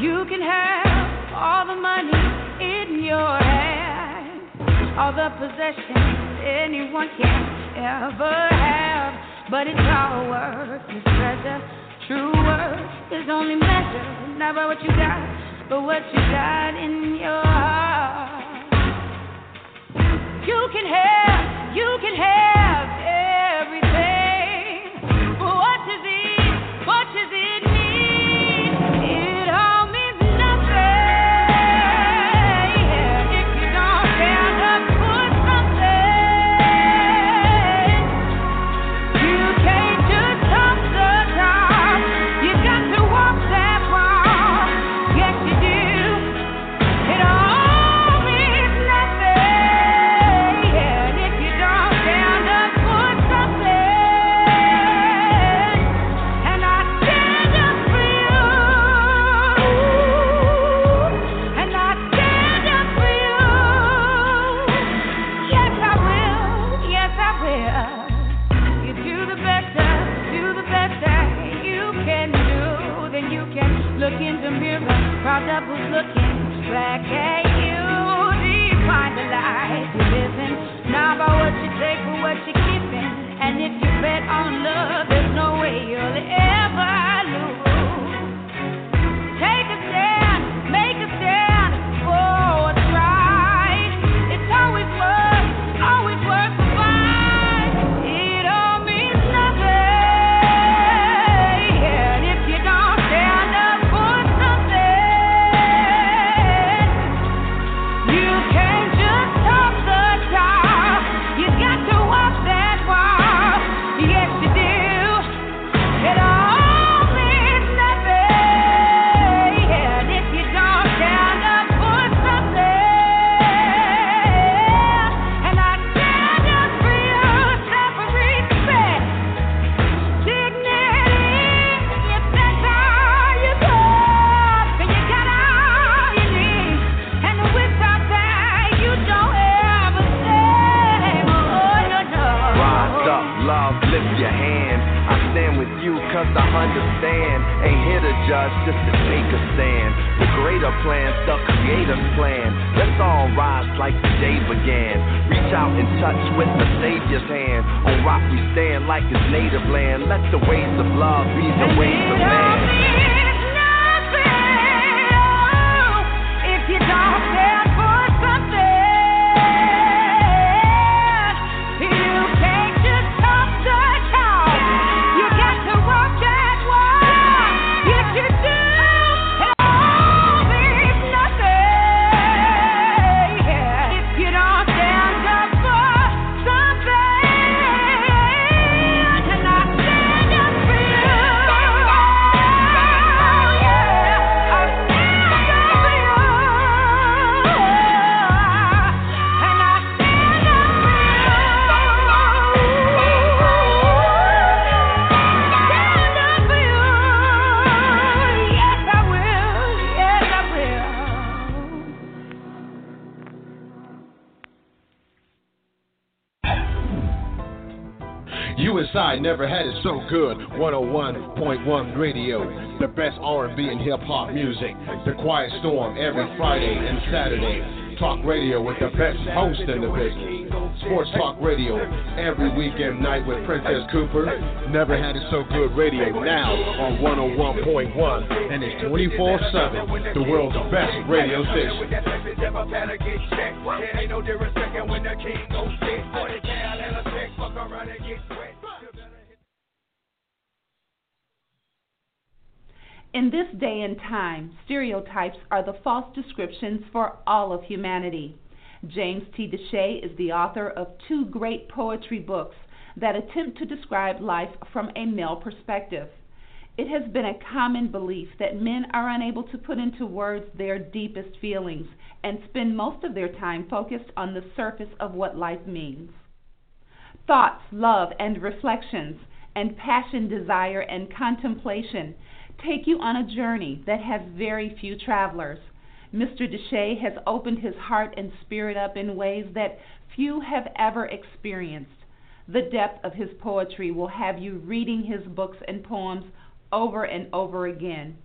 You can have all the money in your hand, all the possessions anyone can ever have, but it's all worthless treasure. True worth is only measured not by what you got, but what you got in your heart. You can have everything, but what does it mean? It all means nothing if you don't stand up for something. You can't just top the top, you got to walk that walk. Yes, you do. It all means nothing if you don't stand up for something. And I stand up for you. And I stand up for you. Yes, I will. Yes, I will. You do the best that you can do. Then you can look in the mirror, proud of who's looking back at you. Do you find the life you're living? Not by what you take, but what you're keeping. And if you bet on love, there's no way you'll ever lose. Take a stand, make a stand for what's right. It's always worth the fight. It all means nothing if you don't stand up for something. You can't just top the top, you got to walk that walk. Yes, you do. It all means nothing if you don't stand up for something. And I stand up for you, self-respect, dignity. If that's all you got, then you got all you need. And without that, you don't ever say, oh, no. Rise up, love, lift your hand. I stand with you cause I understand. Ain't here to judge, just to take a stand. The greater plan's the creator's plan. Let's all rise like the day began. Reach out and touch with the Savior's hand. On rock we stand like his native land. Let the ways of love be the ways of man. If you don't stand for something, you can't just talk the talk. You got to walk that walk. Yes, you do. It all means nothing if you don't stand up for something. And I stand up for you. USI never had it so good. 101.1 Radio, the best R&B and hip hop music. The Quiet Storm every Friday and Saturday. Talk radio with the best host in the business. Sports Talk Radio every weekend night with Princess Cooper. Never had it so good radio now on 101.1, and it's 24/7. The world's best radio station. In this day and time, stereotypes are the false descriptions for all of humanity. James T. Deshay is the author of 2 great poetry books that attempt to describe life from a male perspective. It has been a common belief that men are unable to put into words their deepest feelings and spend most of their time focused on the surface of what life means. Thoughts, love, and reflections, and passion, desire, and contemplation take you on a journey that has very few travelers. Mr. Deshay has opened his heart and spirit up in ways that few have ever experienced. The depth of his poetry will have you reading his books and poems over and over again.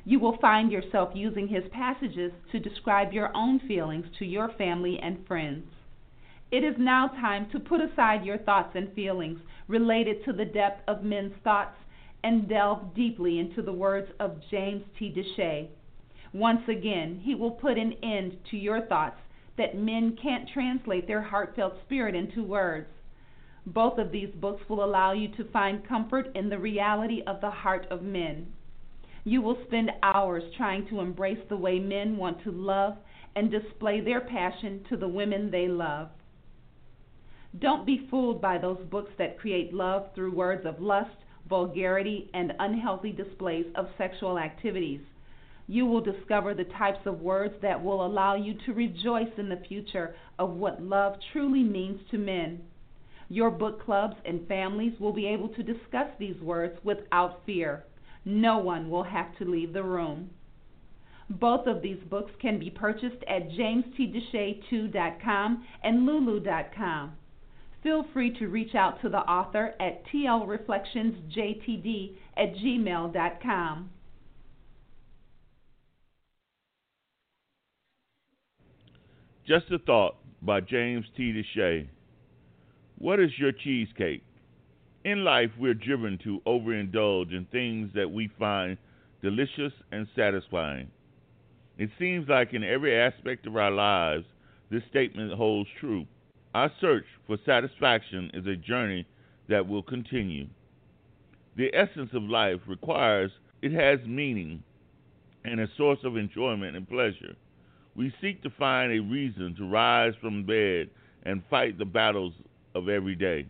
You will find yourself using his passages to describe your own feelings to your family and friends. It is now time to put aside your thoughts and feelings related to the depth of men's thoughts and delve deeply into the words of James T. Deshay. Once again, he will put an end to your thoughts that men can't translate their heartfelt spirit into words. Both of these books will allow you to find comfort in the reality of the heart of men. You will spend hours trying to embrace the way men want to love and display their passion to the women they love. Don't be fooled by those books that create love through words of lust, vulgarity, and unhealthy displays of sexual activities. You will discover the types of words that will allow you to rejoice in the future of what love truly means to men. Your book clubs and families will be able to discuss these words without fear. No one will have to leave the room. Both of these books can be purchased at jamestdeshay2.com and lulu.com. Feel free to reach out to the author at tlreflectionsjtd@gmail.com. Just a Thought by James T. Deshay. What is your cheesecake? In life, we're driven to overindulge in things that we find delicious and satisfying. It seems like in every aspect of our lives, this statement holds true. Our search for satisfaction is a journey that will continue. The essence of life requires it has meaning and a source of enjoyment and pleasure. We seek to find a reason to rise from bed and fight the battles of every day.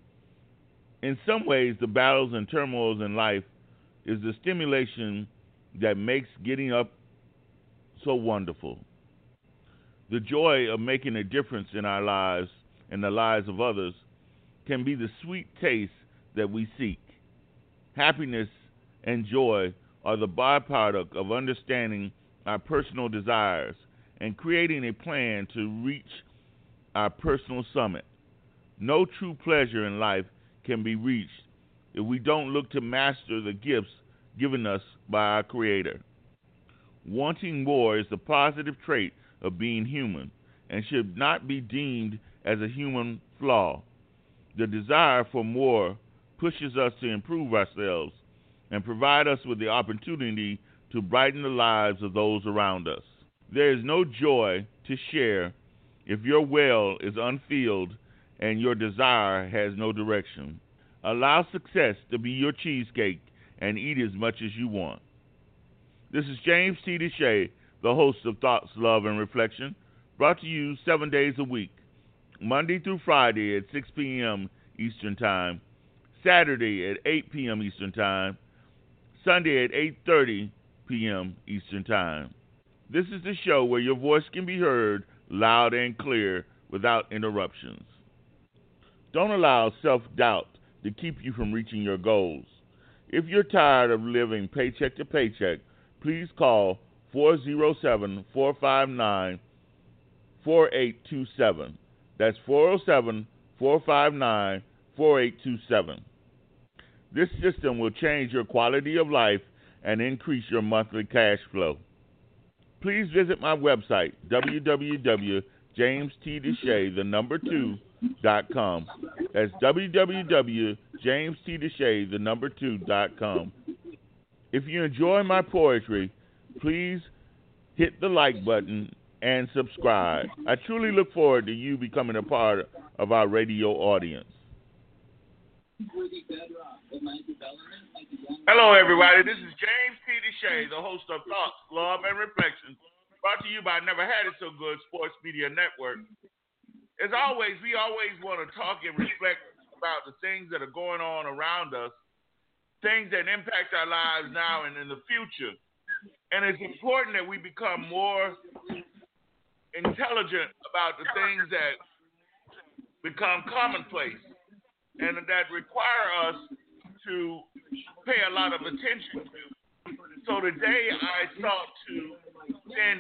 In some ways, the battles and turmoils in life is the stimulation that makes getting up so wonderful. The joy of making a difference in our lives and the lives of others can be the sweet taste that we seek. Happiness and joy are the byproduct of understanding our personal desires and creating a plan to reach our personal summit. No true pleasure in life can be reached if we don't look to master the gifts given us by our Creator. Wanting more is the positive trait of being human and should not be deemed as a human flaw. The desire for more pushes us to improve ourselves and provide us with the opportunity to brighten the lives of those around us. There is no joy to share if your well is unfilled and your desire has no direction. Allow success to be your cheesecake and eat as much as you want. This is James T. Deshay, the host of Thoughts, Love, and Reflection, brought to you 7 days a week, Monday through Friday at 6 p.m. Eastern Time, Saturday at 8 p.m. Eastern Time, Sunday at 8:30 p.m. Eastern Time. This is the show where your voice can be heard loud and clear without interruptions. Don't allow self-doubt to keep you from reaching your goals. If you're tired of living paycheck to paycheck, please call 407-459-4827. That's 407-459-4827. This system will change your quality of life and increase your monthly cash flow. Please visit my website, www.jamestdeshay2.com. That's www.jamestdeshay2.com. If you enjoy my poetry, please hit the like button and subscribe. I truly look forward to you becoming a part of our radio audience. Hello, everybody. This is James T. Deshay, the host of Thoughts, Love, and Reflections, brought to you by Never Had It So Good Sports Media Network. As always, we always want to talk and reflect about the things that are going on around us, things that impact our lives now and in the future. And it's important that we become more intelligent about the things that become commonplace and that require us to pay a lot of attention to. So today I thought to send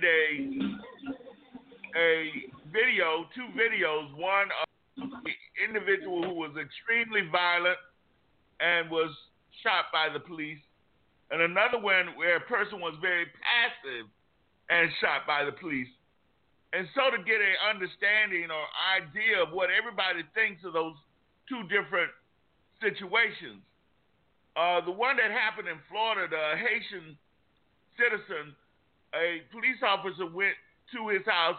two videos, one of the individual who was extremely violent and was shot by the police, and another one where a person was very passive and shot by the police. And so to get an understanding or idea of what everybody thinks of those two different situations. The one that happened in Florida, the Haitian citizen, a police officer went to his house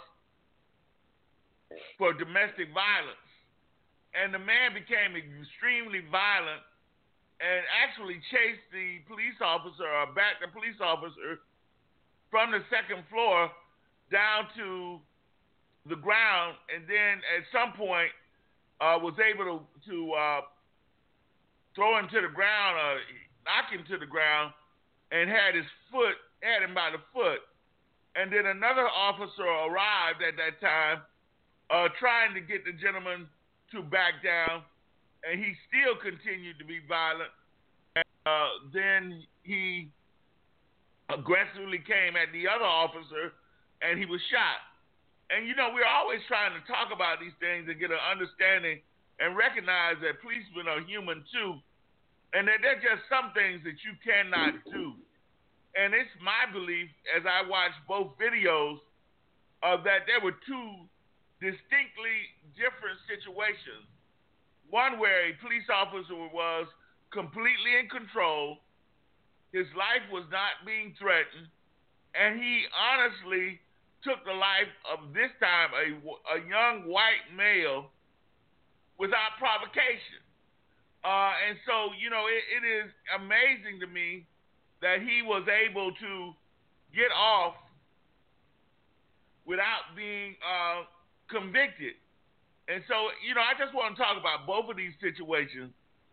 for domestic violence. And the man became extremely violent and actually chased the police officer or backed the police officer from the second floor down to the ground, and then at some point was able to throw him to the ground, knock him to the ground, and had him by the foot. And then another officer arrived at that time, trying to get the gentleman to back down, and he still continued to be violent. And, then he aggressively came at the other officer, and he was shot. And, we're always trying to talk about these things and get an understanding and recognize that policemen are human too, and that there are just some things that you cannot do. And it's my belief, as I watched both videos, that there were two distinctly different situations. One where a police officer was completely in control, his life was not being threatened, and he honestly took the life of, this time, a young white male without provocation. And so, it is amazing to me that he was able to get off without being convicted. And so, I just want to talk about both of these situations.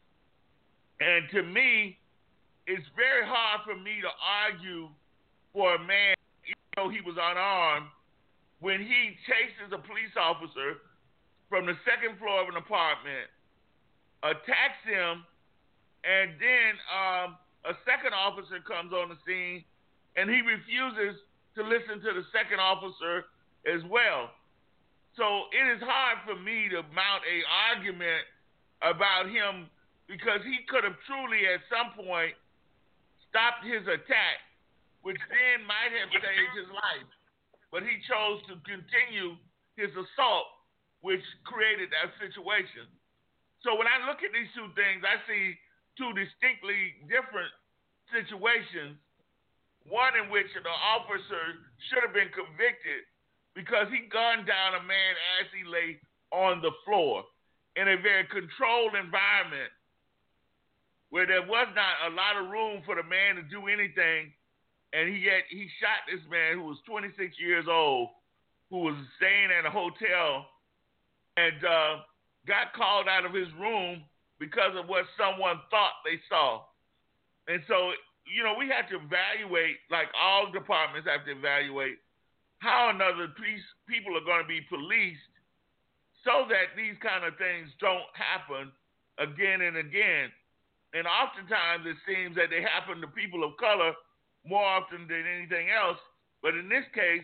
And to me, it's very hard for me to argue for a man, even though he was unarmed, when he chases a police officer from the second floor of an apartment, attacks him, and then a second officer comes on the scene, and he refuses to listen to the second officer as well. So it is hard for me to mount an argument about him, because he could have truly at some point stopped his attack, which then might have saved his life. But he chose to continue his assault, which created that situation. So when I look at these two things, I see two distinctly different situations. One in which the officer should have been convicted because he gunned down a man as he lay on the floor in a very controlled environment where there was not a lot of room for the man to do anything. And he shot this man who was 26 years old, who was staying at a hotel, and got called out of his room because of what someone thought they saw. And so, we have to evaluate, like all departments have to evaluate, how people are going to be policed so that these kind of things don't happen again and again. And oftentimes it seems that they happen to people of color more often than anything else. But in this case,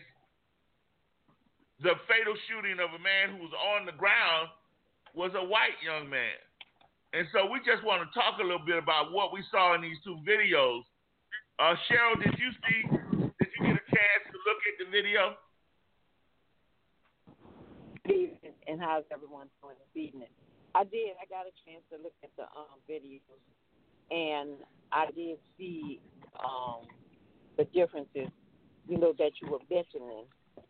the fatal shooting of a man who was on the ground was a white young man. And so we just want to talk a little bit about what we saw in these two videos. Cheryl, did you get a chance to look at the video? Good evening, and how's everyone doing this evening? I did. I got a chance to look at the videos, and I did see the differences, that you were mentioning.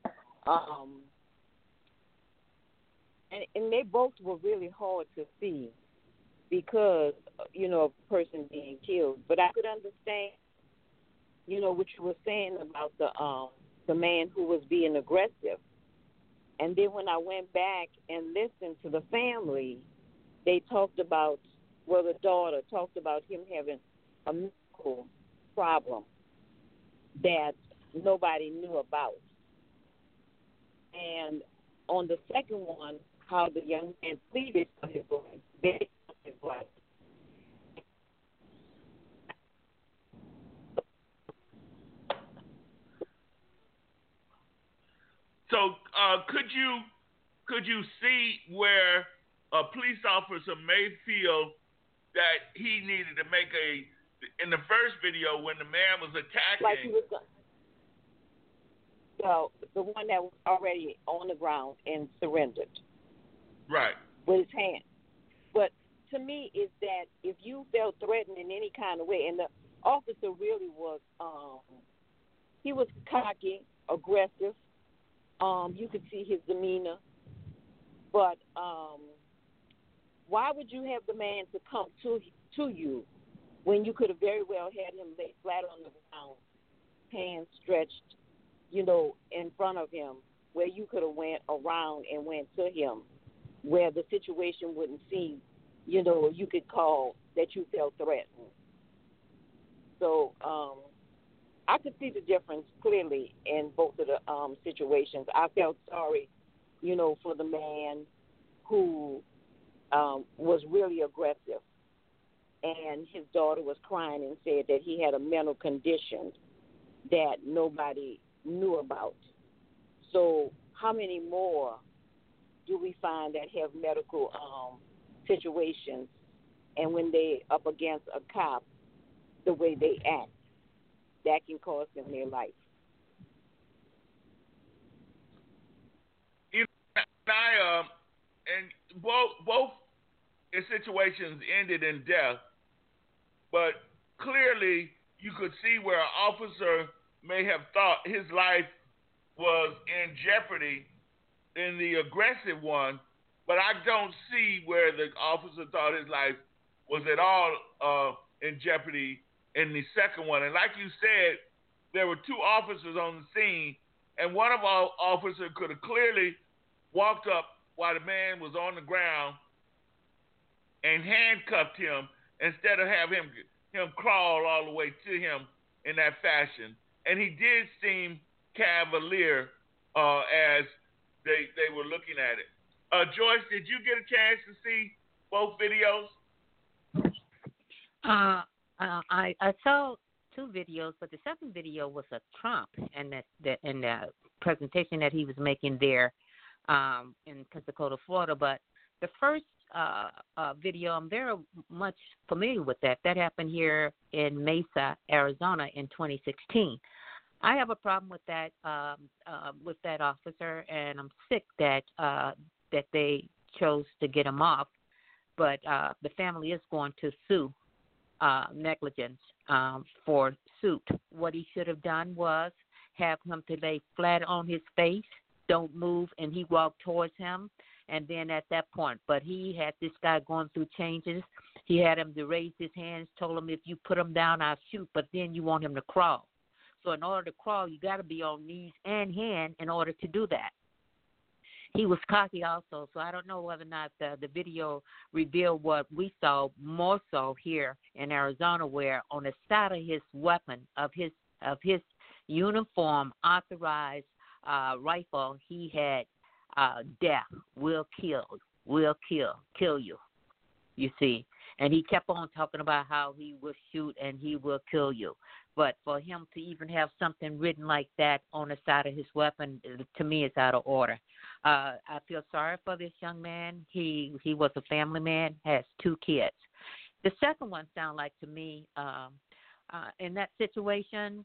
And they both were really hard to see because, of a person being killed. But I could understand, what you were saying about the man who was being aggressive. And then when I went back and listened to the family, they talked about, the daughter talked about him having a medical problem that nobody knew about. And on the second one, how the young man pleaded for his life. So could you see where a police officer may feel that he needed to make a in the first video when the man was attacking. Like he was the one that was already on the ground and surrendered. Right. With his hand. But to me is that if you felt threatened in any kind of way, and the officer really was, he was cocky, aggressive. You could see his demeanor. But why would you have the man to come to you when you could have very well had him lay flat on the ground, hands stretched, in front of him, where you could have went around and went to him, where the situation wouldn't seem, you could call that you felt threatened. So I could see the difference clearly in both of the situations. I felt sorry, for the man who was really aggressive, and his daughter was crying and said that he had a mental condition that nobody knew about. So how many more do we find that have medical situations, and when they up against a cop, the way they act, that can cost them their life? And both situations ended in death, but clearly you could see where an officer may have thought his life was in jeopardy in the aggressive one, but I don't see where the officer thought his life was at all in jeopardy in the second one. And like you said, there were two officers on the scene, and one of our officers could have clearly walked up while the man was on the ground and handcuffed him instead of have him crawl all the way to him in that fashion. And he did seem cavalier as they were looking at it. Joyce, did you get a chance to see both videos? I saw two videos, but the second video was a Trump and the presentation that he was making there in Pensacola, Florida. But the first video, I'm very much familiar with that. That happened here in Mesa, Arizona in 2016. I have a problem with that officer, and I'm sick that they chose to get him off. But the family is going to sue negligence for suit. What he should have done was have him to lay flat on his face, don't move, and he walked towards him. And then at that point, but he had this guy going through changes. He had him to raise his hands, told him, if you put him down, I'll shoot, but then you want him to crawl. So in order to crawl, you got to be on knees and hand in order to do that. He was cocky also, so I don't know whether or not the video revealed what we saw more so here in Arizona, where on the side of his weapon, of his uniform authorized rifle, he had death, will kill you, you see. And he kept on talking about how he will shoot and he will kill you. But for him to even have something written like that on the side of his weapon, to me, it's out of order. I feel sorry for this young man. He was a family man, has 2 kids. The second one sounded like to me, in that situation,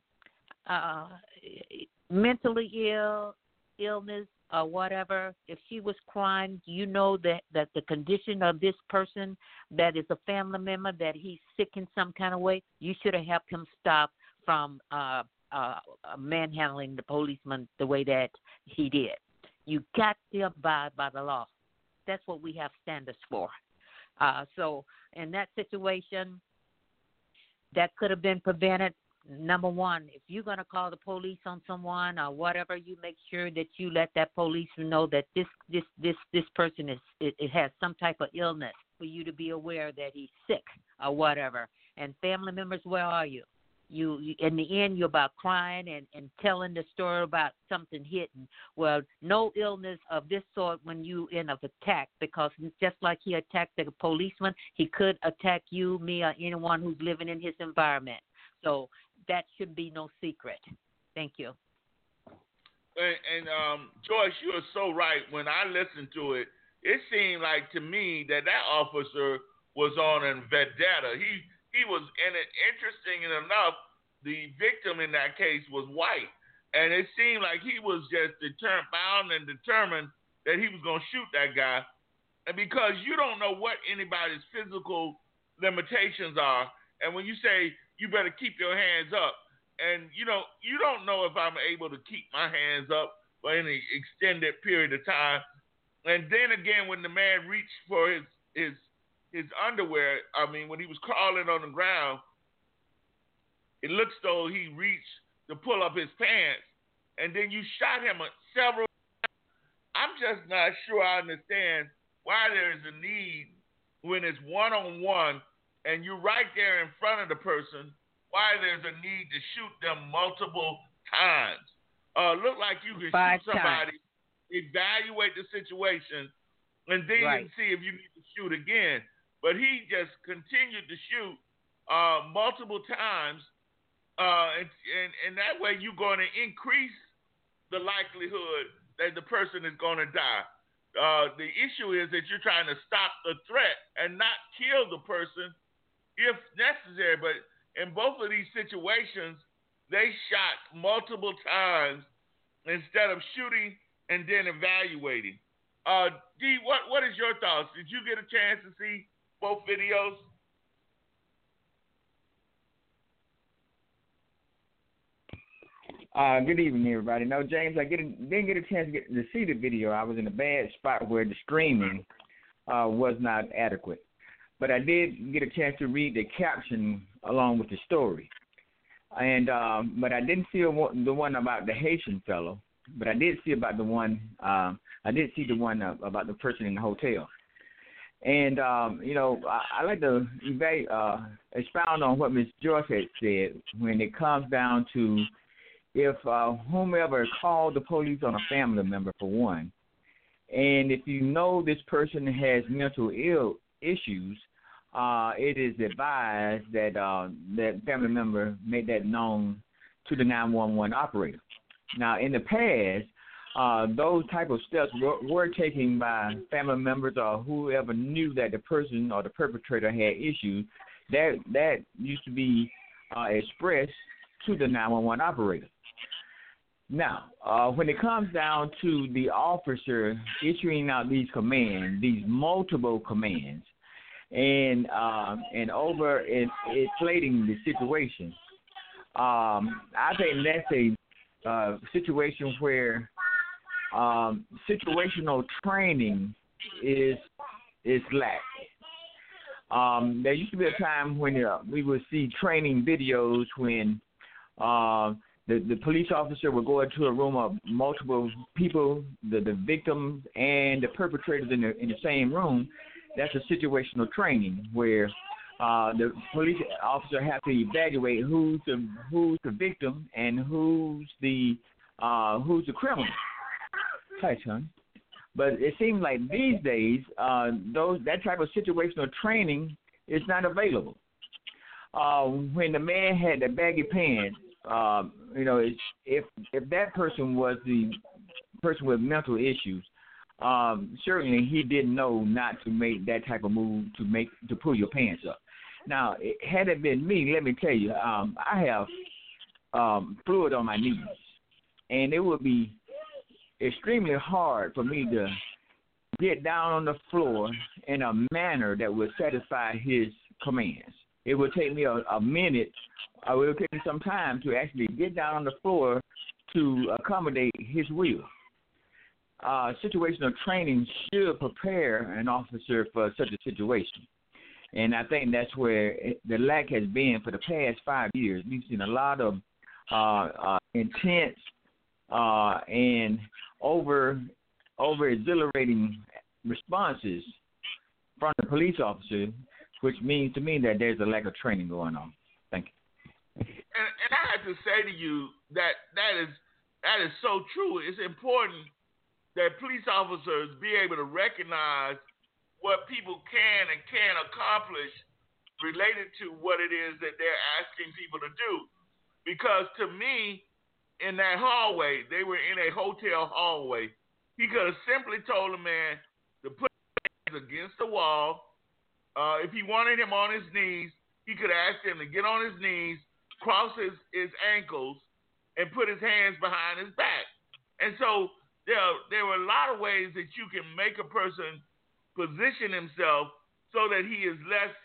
mentally illness, or whatever, if she was crying, that the condition of this person that is a family member, that he's sick in some kind of way, you should have helped him stop from manhandling the policeman the way that he did. You got to abide by the law. That's what we have standards for. So in that situation, that could have been prevented. Number one, if you're going to call the police on someone or whatever, you make sure that you let that policeman know that this person it has some type of illness, for you to be aware that he's sick or whatever. And family members, where are you? You in the end, you're about crying and telling the story about something hitting. Well, no illness of this sort when you end up attacked, because just like he attacked the policeman, he could attack you, me, or anyone who's living in his environment. So that should be no secret. Thank you. And Joyce, you are so right. When I listened to it, it seemed like to me that officer was on a vendetta. he was, and interesting enough, the victim in that case was white. And it seemed like he was just bound and determined that he was going to shoot that guy. And because you don't know what anybody's physical limitations are, and when you say you better keep your hands up, and you don't know if I'm able to keep my hands up for any extended period of time. And then again, when the man reached for his underwear, I mean, when he was crawling on the ground, it looks though he reached to pull up his pants, and then you shot him several times. I'm just not sure I understand why there is a need when it's one-on-one and you're right there in front of the person, why there's a need to shoot them multiple times. Look like you can shoot somebody, evaluate the situation, and then you can see if you need to shoot again. But he just continued to shoot multiple times, and that way you're going to increase the likelihood that the person is going to die. The issue is that you're trying to stop the threat and not kill the person if necessary. But in both of these situations, they shot multiple times instead of shooting and then evaluating. D, what is your thoughts? Did you get a chance to see both videos? Good evening, everybody. No, James, I didn't get a chance to see the video. I was in a bad spot where the streaming was not adequate. But I did get a chance to read the caption along with the story. And but I didn't see the one about the Haitian fellow. But I did see about the one. I did see the one about the person in the hotel. And I like to expound on what Ms. Joyce had said when it comes down to if whomever called the police on a family member, for one, and if you know this person has mental ill issues, it is advised that that family member make that known to the 911 operator. Now, in the past, those type of steps were taken by family members or whoever knew that the person or the perpetrator had issues. That used to be expressed to the 911 operator. Now, when it comes down to the officer issuing out these commands, these multiple commands, and over inflating the situation, I think that's a situation where situational training is lacking. There used to be a time when we would see training videos when the police officer would go into a room of multiple people, the victims and the perpetrators in the same room. That's a situational training where the police officer have to evaluate who's the victim and who's the criminal. Hi, son. But it seems like these days that type of situational training is not available. When the man had the baggy pants, if that person was the person with mental issues, certainly he didn't know not to make that type of move to pull your pants up. Now, had it been me, let me tell you, I have fluid on my knees, and it would be extremely hard for me to get down on the floor in a manner that would satisfy his commands. It would take me a minute. It would take me some time to actually get down on the floor to accommodate his will. Situational training should prepare an officer for such a situation. And I think that's where the lack has been for the past 5 years. We've seen a lot of intense and over exhilarating responses from the police officer, which means to me that there's a lack of training going on. Thank you. And I have to say to you that is so true. It's important that police officers be able to recognize what people can and can't accomplish related to what it is that they're asking people to do. Because to me, in that hallway, they were in a hotel hallway. He could have simply told the man to put his hands against the wall. If he wanted him on his knees, he could have asked him to get on his knees, cross his ankles, and put his hands behind his back. And so there were a lot of ways that you can make a person position himself so that he is less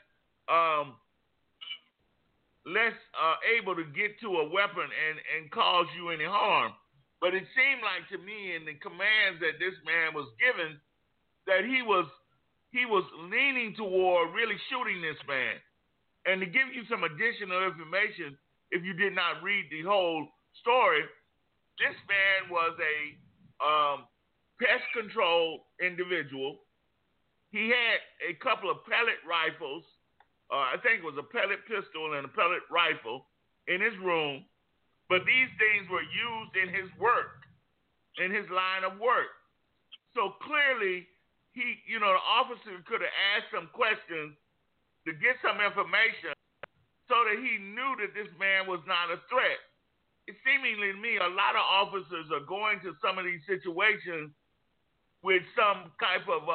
able to get to a weapon and cause you any harm. But it seemed like to me in the commands that this man was given that he was leaning toward really shooting this man. And to give you some additional information, if you did not read the whole story, this man was a pest control individual. He had a couple of pellet rifles. I think it was a pellet pistol and a pellet rifle in his room. But these things were used in his work, in his line of work. So clearly, the officer could have asked some questions to get some information so that he knew that this man was not a threat. It seemingly to me, a lot of officers are going to some of these situations with some type of,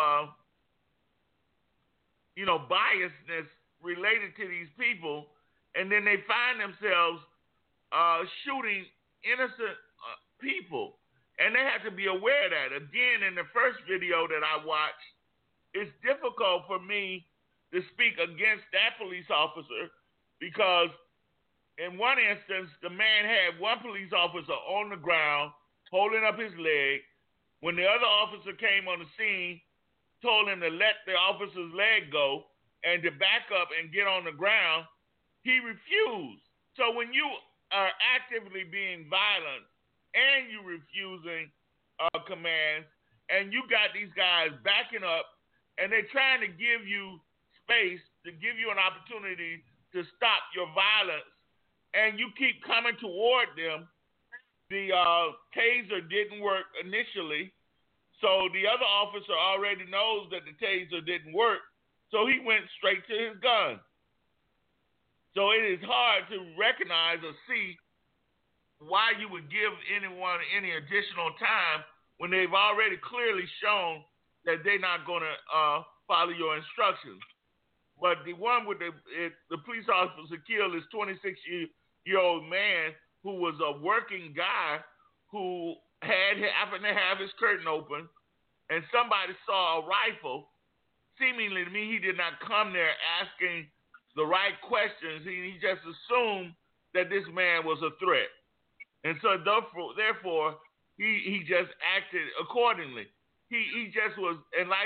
biasness related to these people, and then they find themselves shooting innocent people. And they have to be aware of that. Again, in the first video that I watched, it's difficult for me to speak against that police officer because in one instance, the man had one police officer on the ground holding up his leg. When the other officer came on the scene, told him to let the officer's leg go and to back up and get on the ground, he refused. So when you are actively being violent and you refusing commands and you got these guys backing up and they're trying to give you space, to give you an opportunity to stop your violence, and you keep coming toward them, the taser didn't work initially, so the other officer already knows that the taser didn't work, so he went straight to his gun. So it is hard to recognize or see why you would give anyone any additional time when they've already clearly shown that they're not going to follow your instructions. But the one with the police officer killed is 26-year-old man who was a working guy who happened to have his curtain open, and somebody saw a rifle. Seemingly to me, he did not come there asking the right questions. He just assumed that this man was a threat. And so therefore, he just acted accordingly. He just was, and like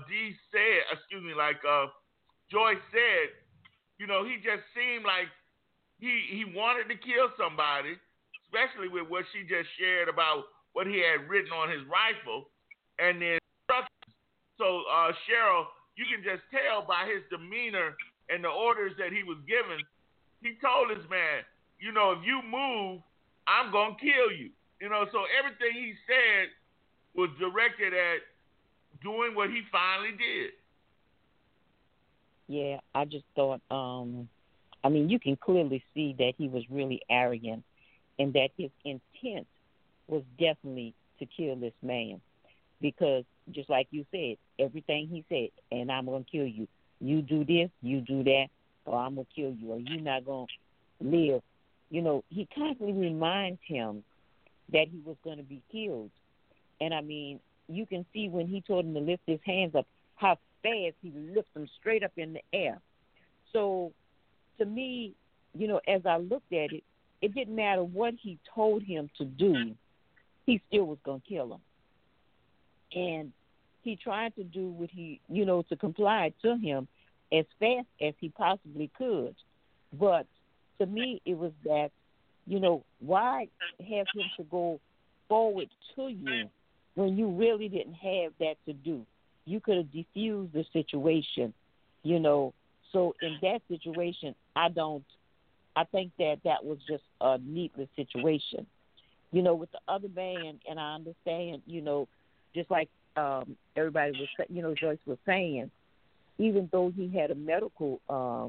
Joyce said, he just seemed like he wanted to kill somebody, especially with what she just shared about what he had written on his rifle, and then instructions. So, Cheryl, you can just tell by his demeanor and the orders that he was given, he told this man, if you move, I'm going to kill you. So everything he said was directed at doing what he finally did. Yeah, I just thought, you can clearly see that he was really arrogant and that his intent was definitely to kill this man. Because just like you said, everything he said, and I'm going to kill you. You do this, you do that, or I'm going to kill you, or you're not going to live. He constantly reminds him that he was going to be killed. And, you can see when he told him to lift his hands up, how fast he lifts them straight up in the air. So, to me, as I looked at it, it didn't matter what he told him to do, he still was going to kill him. And he tried to do what he, to comply to him as fast as he possibly could. But to me, it was that, why have him to go forward to you when you really didn't have that to do? You could have diffused the situation, So in that situation, I think that was just a needless situation. With the other man, and I understand, just like everybody was, Joyce was saying, even though he had a medical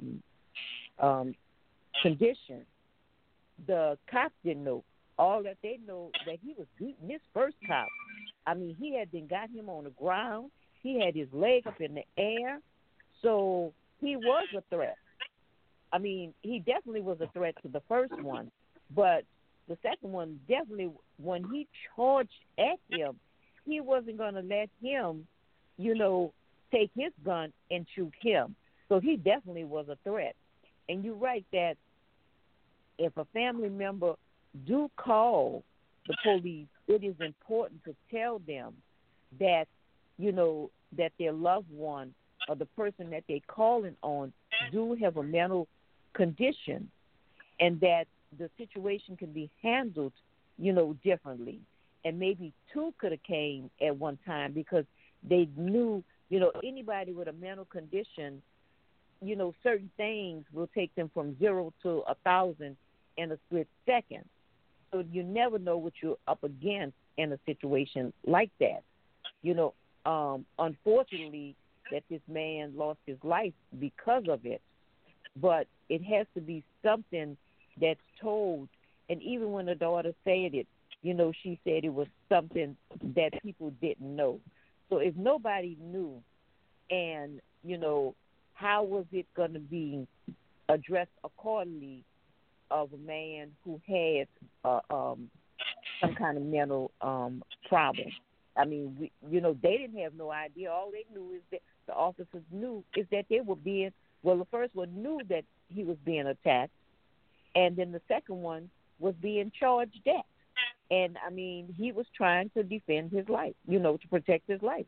condition, the cops didn't know. All that they know that he was beating this first cop. He had then got him on the ground. He had his leg up in the air. So he was a threat. I mean, he definitely was a threat to the first one, but the second one definitely, when he charged at him, he wasn't going to let him, take his gun and shoot him. So he definitely was a threat. And you're right that if a family member do call the police, it is important to tell them that, that their loved one or the person that they're calling on do have a mental condition, and that the situation can be handled, differently. And maybe two could have came at one time because they knew, anybody with a mental condition, certain things will take them from 0 to 1,000 in a split second. So you never know what you're up against in a situation like that. Unfortunately, that this man lost his life because of it. But it has to be something that's told. And even when the daughter said it, she said it was something that people didn't know. So if nobody knew, and, how was it going to be addressed accordingly of a man who had some kind of mental problem? I mean, they didn't have no idea. All they knew is that the officers knew is that they were being, the first one knew that he was being attacked, and then the second one was being charged at. And, I mean, he was trying to defend his life, to protect his life.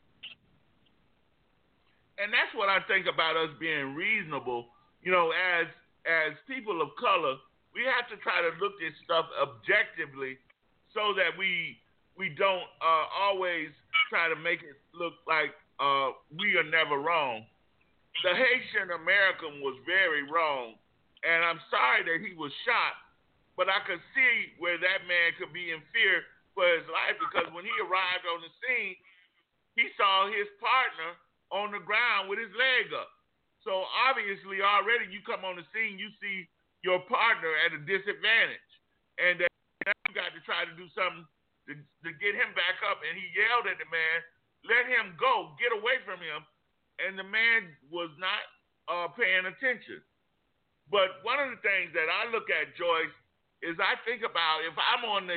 And that's what I think about us being reasonable. As people of color, we have to try to look at stuff objectively so that we don't always try to make it look like we are never wrong. The Haitian American was very wrong, and I'm sorry that he was shot, but I could see where that man could be in fear for his life, because when he arrived on the scene, he saw his partner on the ground with his leg up. So obviously already you come on the scene, you see your partner at a disadvantage, and now you got to try to do something to get him back up. And he yelled at the man, let him go, get away from him. And the man was not paying attention. But one of the things that I look at, Joyce, is I think about if I'm on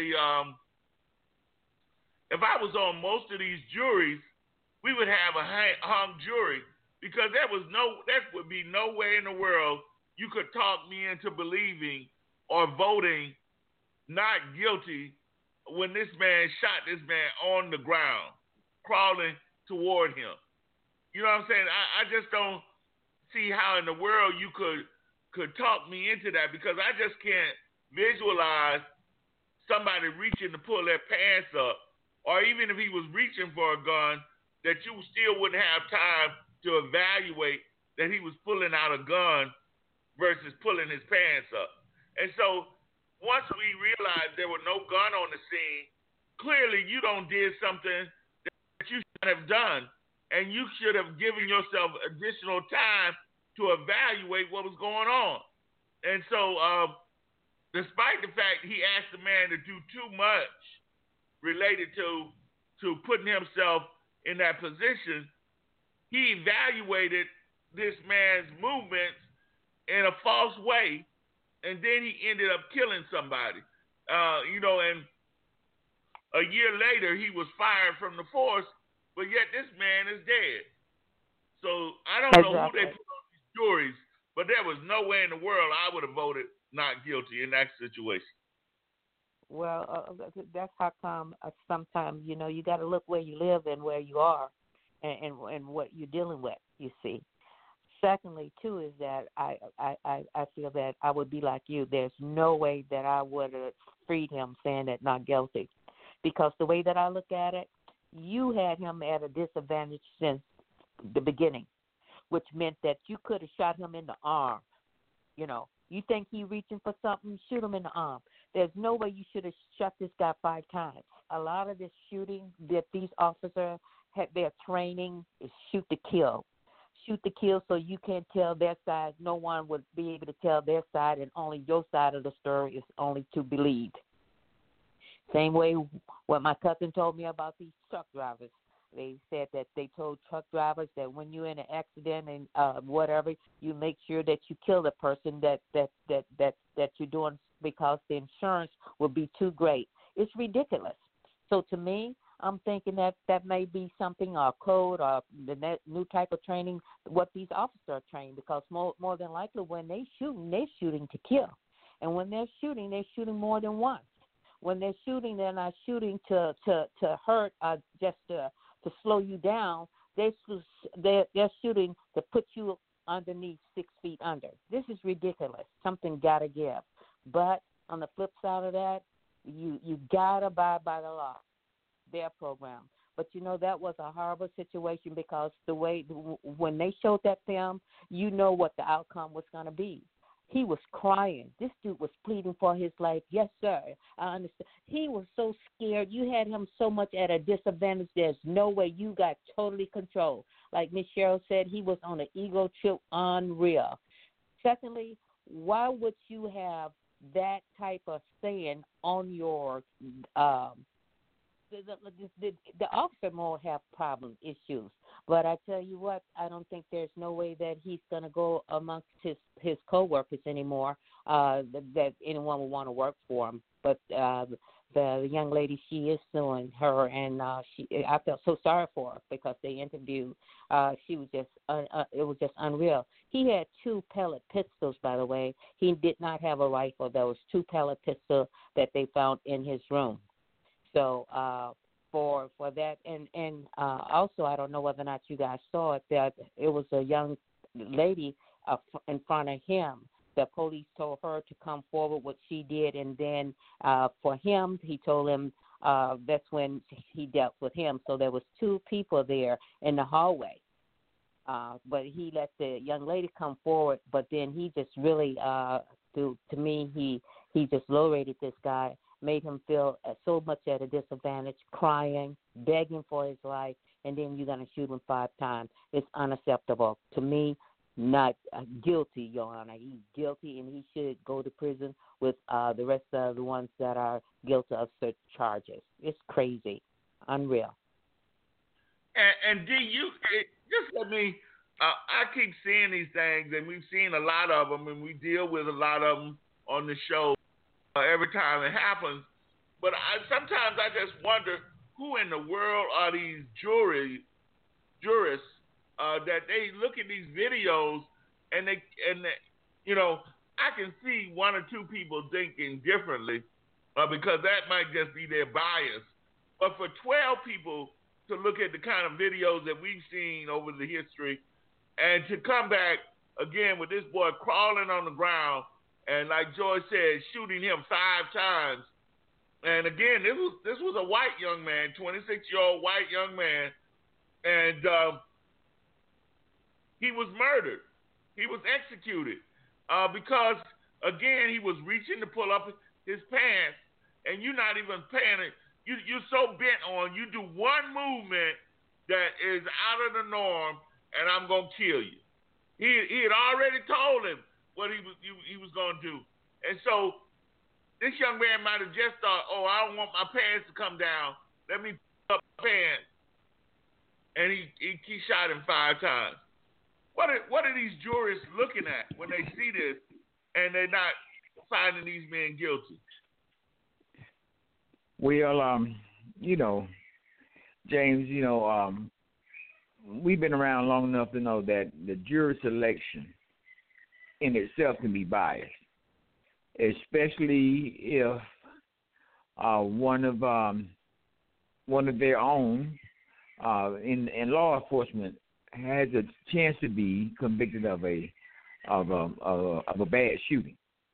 if I was on most of these juries, we would have a hung jury, because there would be no way in the world you could talk me into believing or voting not guilty when this man shot this man on the ground, crawling toward him. You know what I'm saying? I just don't see how in the world you could talk me into that, because I just can't visualize somebody reaching to pull their pants up, or even if he was reaching for a gun, that you still wouldn't have time to evaluate that he was pulling out a gun versus pulling his pants up. And so once we realized there was no gun on the scene, clearly you did something that you should have done, and you should have given yourself additional time to evaluate what was going on. And so despite the fact he asked the man to do too much related to putting himself in that position, he evaluated this man's movements in a false way, and then he ended up killing somebody. And a year later, he was fired from the force, but yet this man is dead. So I don't know who they put on these juries, but there was no way in the world I would have voted not guilty in that situation. Well, that's how come sometimes, you got to look where you live and where you are and what you're dealing with, you see. Secondly, too, is that I feel that I would be like you. There's no way that I would have freed him saying that not guilty, because the way that I look at it, you had him at a disadvantage since the beginning, which meant that you could have shot him in the arm. You think he reaching for something, shoot him in the arm. There's no way you should have shot this guy 5 times. A lot of this shooting that these officers have, their training is shoot to kill. Shoot to kill so you can't tell their side. No one would be able to tell their side, and only your side of the story is only to be believed. Same way what my cousin told me about these truck drivers. They said that they told truck drivers that when you're in an accident and whatever, you make sure that you kill the person that you're doing because the insurance will be too great. It's ridiculous. So to me, I'm thinking that may be something, or code, or the new type of training, what these officers are trained, because more than likely when they're shooting to kill. And when they're shooting more than once. When they're shooting, they're not shooting to hurt or just to slow you down. They're shooting to put you underneath 6 feet under. This is ridiculous. Something got to give. But on the flip side of that, you got to abide by the law, their program. But, that was a horrible situation, because when they showed that film, what the outcome was going to be. He was crying. This dude was pleading for his life. Yes, sir. I understand. He was so scared. You had him so much at a disadvantage. There's no way. You got totally control. Like Miss Cheryl said, he was on an ego trip, unreal. Secondly, why would you have that type of saying on your the officer more have problem issues. But I tell you what, I don't think there's no way that he's going to go amongst his coworkers anymore, that anyone will want to work for him. But the young lady, she is suing her, and I felt so sorry for her, because they interviewed. She was just it was just unreal. He had 2 pellet pistols, by the way. He did not have a rifle. There was 2 pellet pistols that they found in his room. So for that, and also, I don't know whether or not you guys saw it, that it was a young lady in front of him. The police told her to come forward, what she did, and then for him, he told him that's when he dealt with him. So there was 2 people there in the hallway. But he let the young lady come forward, but then he just really, to me, he just low-rated this guy, made him feel so much at a disadvantage, crying, begging for his life, and then you're going to shoot him 5 times. It's unacceptable. To me, not guilty, Your Honor. He's guilty, and he should go to prison with the rest of the ones that are guilty of such charges. It's crazy. Unreal. And D, just let me, I keep seeing these things, and we've seen a lot of them, and we deal with a lot of them on the show every time it happens. But sometimes I just wonder, who in the world are these jurists that they look at these videos and they I can see 1 or 2 people thinking differently because that might just be their bias. But for 12 people to look at the kind of videos that we've seen over the history and to come back again with this boy crawling on the ground and, like Joy said, shooting him 5 times. And again, this was a white young man, 26-year-old white young man, and he was murdered. He was executed because, again, he was reaching to pull up his pants, and you're not even paying it. You're so bent on, you do one movement that is out of the norm, and I'm going to kill you. He had already told him what he was going to do. And so this young man might have just thought, I don't want my pants to come down. Let me pull up my pants. And he shot him 5 times. What are these jurists looking at when they see this and they're not finding these men guilty? Well, James, we've been around long enough to know that the jury selection in itself can be biased, especially if one of their own in law enforcement has a chance to be convicted of a bad shooting.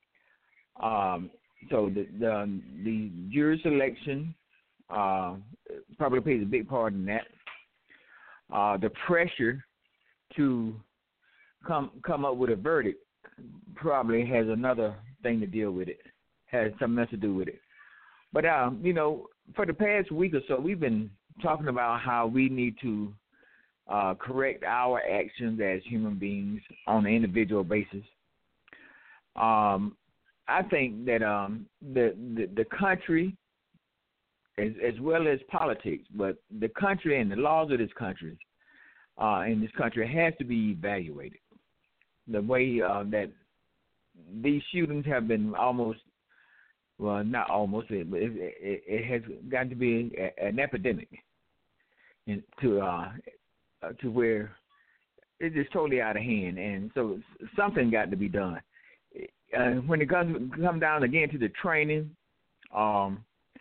So the jury selection probably plays a big part in that. The pressure to come up with a verdict probably has another thing to deal with it, has something else to do with it. But, for the past week or so, we've been talking about how we need to correct our actions as human beings on an individual basis. I think that the country as well as politics. But the country and the laws of this country, has to be evaluated. The way that these shootings have been not almost, but it has got to be an epidemic, and to where it's just totally out of hand. And so something got to be done. When it come down again to the training, it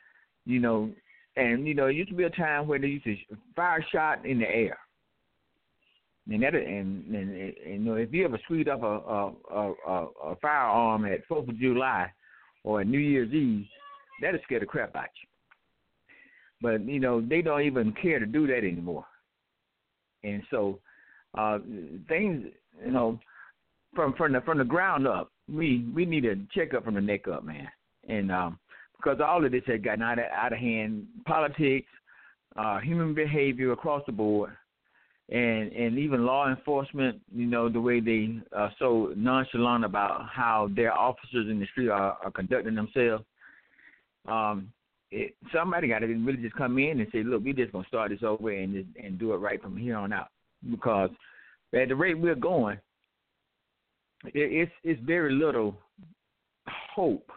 used to be a time where they used to fire a shot in the air. And if you ever sweep up a firearm at 4th of July or at New Year's Eve, that'll scare the crap out you. But they don't even care to do that anymore. And so things, from the ground up, we need a checkup from the neck up, man. And because all of this has gotten out of hand, politics, human behavior across the board. And even law enforcement, the way they are so nonchalant about how their officers in the street are conducting themselves. Somebody got to really just come in and say, look, we're just going to start this over and do it right from here on out. Because at the rate we're going, it's very little hope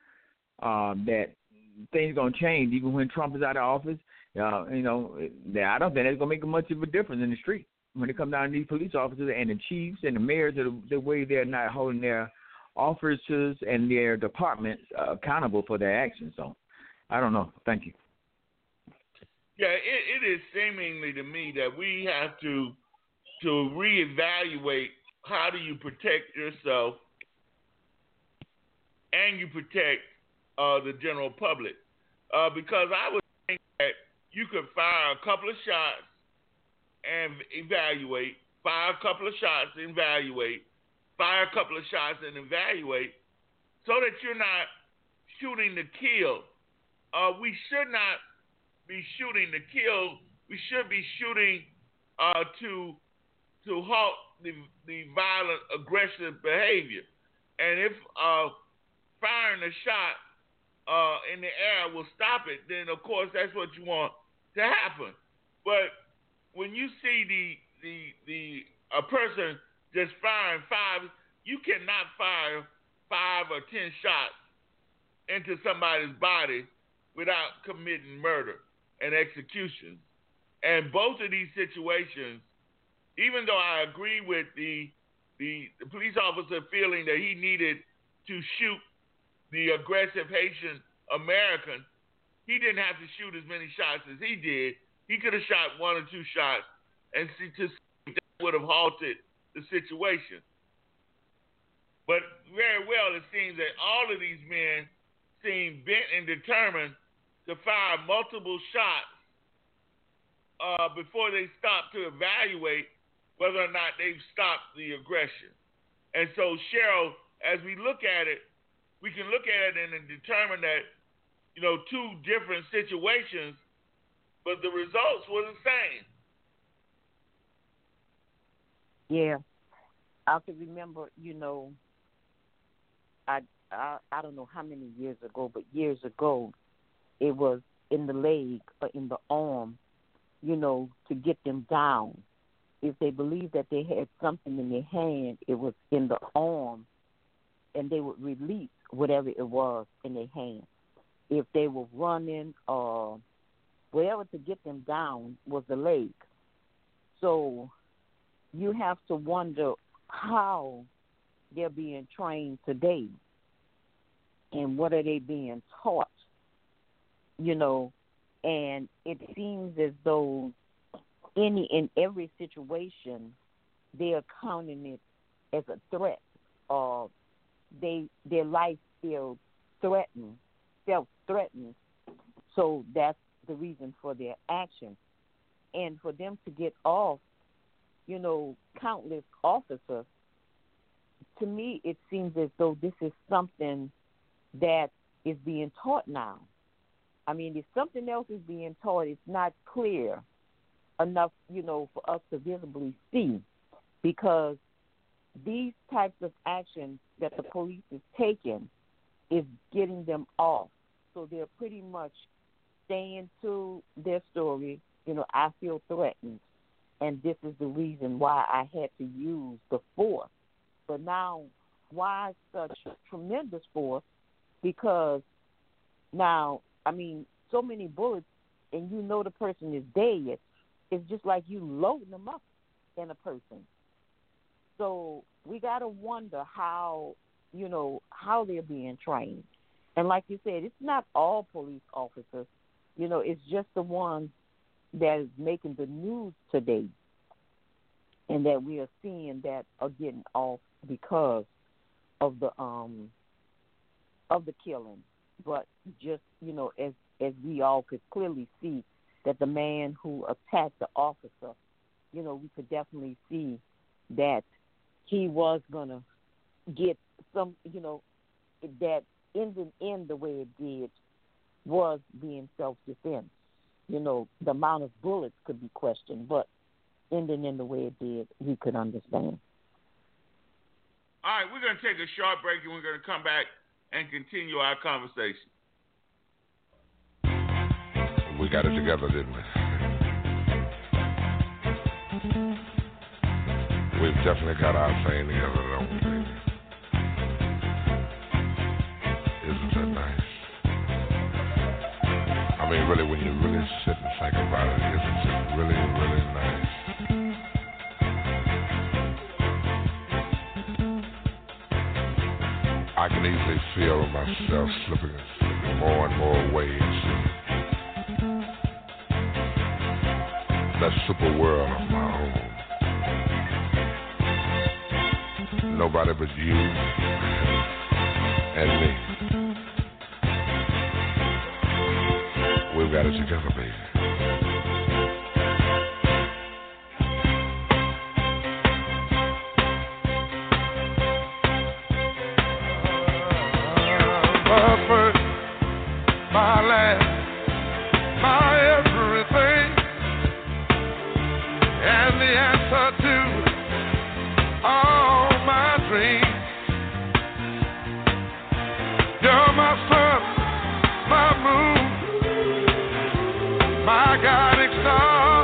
that things are going to change even when Trump is out of office. I don't think that's going to make much of a difference in the street when it comes down to these police officers and the chiefs and the mayors, the way they're not holding their officers and their departments accountable for their actions. So, I don't know. Thank you. Yeah, it is seemingly to me that we have to reevaluate how do you protect yourself and you protect the general public. Because I would think that you could fire a couple of shots and evaluate, fire a couple of shots and evaluate, fire a couple of shots and evaluate, so that you're not shooting to kill. We should not be shooting to kill. We should be shooting to halt the violent, aggressive behavior. And if firing a shot in the air will stop it, then of course that's what you want to happen. But when you see a person just firing five, you cannot fire 5 or 10 shots into somebody's body without committing murder and execution. And both of these situations, even though I agree with the police officer feeling that he needed to shoot the aggressive Haitian American, he didn't have to shoot as many shots as he did. He could have shot 1 or 2 shots, and that would have halted the situation. But very well, it seems that all of these men seem bent and determined to fire multiple shots before they stop to evaluate whether or not they've stopped the aggression. And so, Cheryl, as we look at it, we can look at it and determine that, 2 different situations, but the results were the same. Yeah. I can remember, I don't know how many years ago, but years ago, it was in the leg or in the arm, to get them down. If they believed that they had something in their hand, it was in the arm, and they would release whatever it was in their hand. If they were running or whatever to get them down was the leg. So you have to wonder how they're being trained today and what are they being taught, and it seems as though in every situation they are counting it as a threat or their life feels threatened, self-threatened, so that's the reason for their action. And for them to get off, countless officers, to me it seems as though this is something that is being taught now. I mean, if something else is being taught, it's not clear enough, for us to visibly see, because these types of actions that the police is taking is getting them off. So they're pretty much staying to their story, I feel threatened, and this is the reason why I had to use the force. But now, why such tremendous force? Because now, so many bullets, and the person is dead. It's just like you loading them up in a person. So we got to wonder how they're being trained. And like you said, it's not all police officers. It's just the ones that is making the news today and that we are seeing that are getting off because of the killing. But just, as we all could clearly see that the man who attacked the officer, we could definitely see that he was going to get some, that ending in the way it did was being self-defense. The amount of bullets could be questioned, but ending in the way it did, we could understand. All right, we're going to take a short break, and we're going to come back and continue our conversation. We got it together, didn't we? We've definitely got our thing together, don't we, baby? Isn't that nice? Really, when you really sit and think about it, isn't it really, really nice? I can easily feel myself slipping more and more away into that super world of my own. Nobody but you and me. We've got it together, baby. My first, my last, my everything, and the answer to all my dreams. You're my sun, my moon, my guiding star,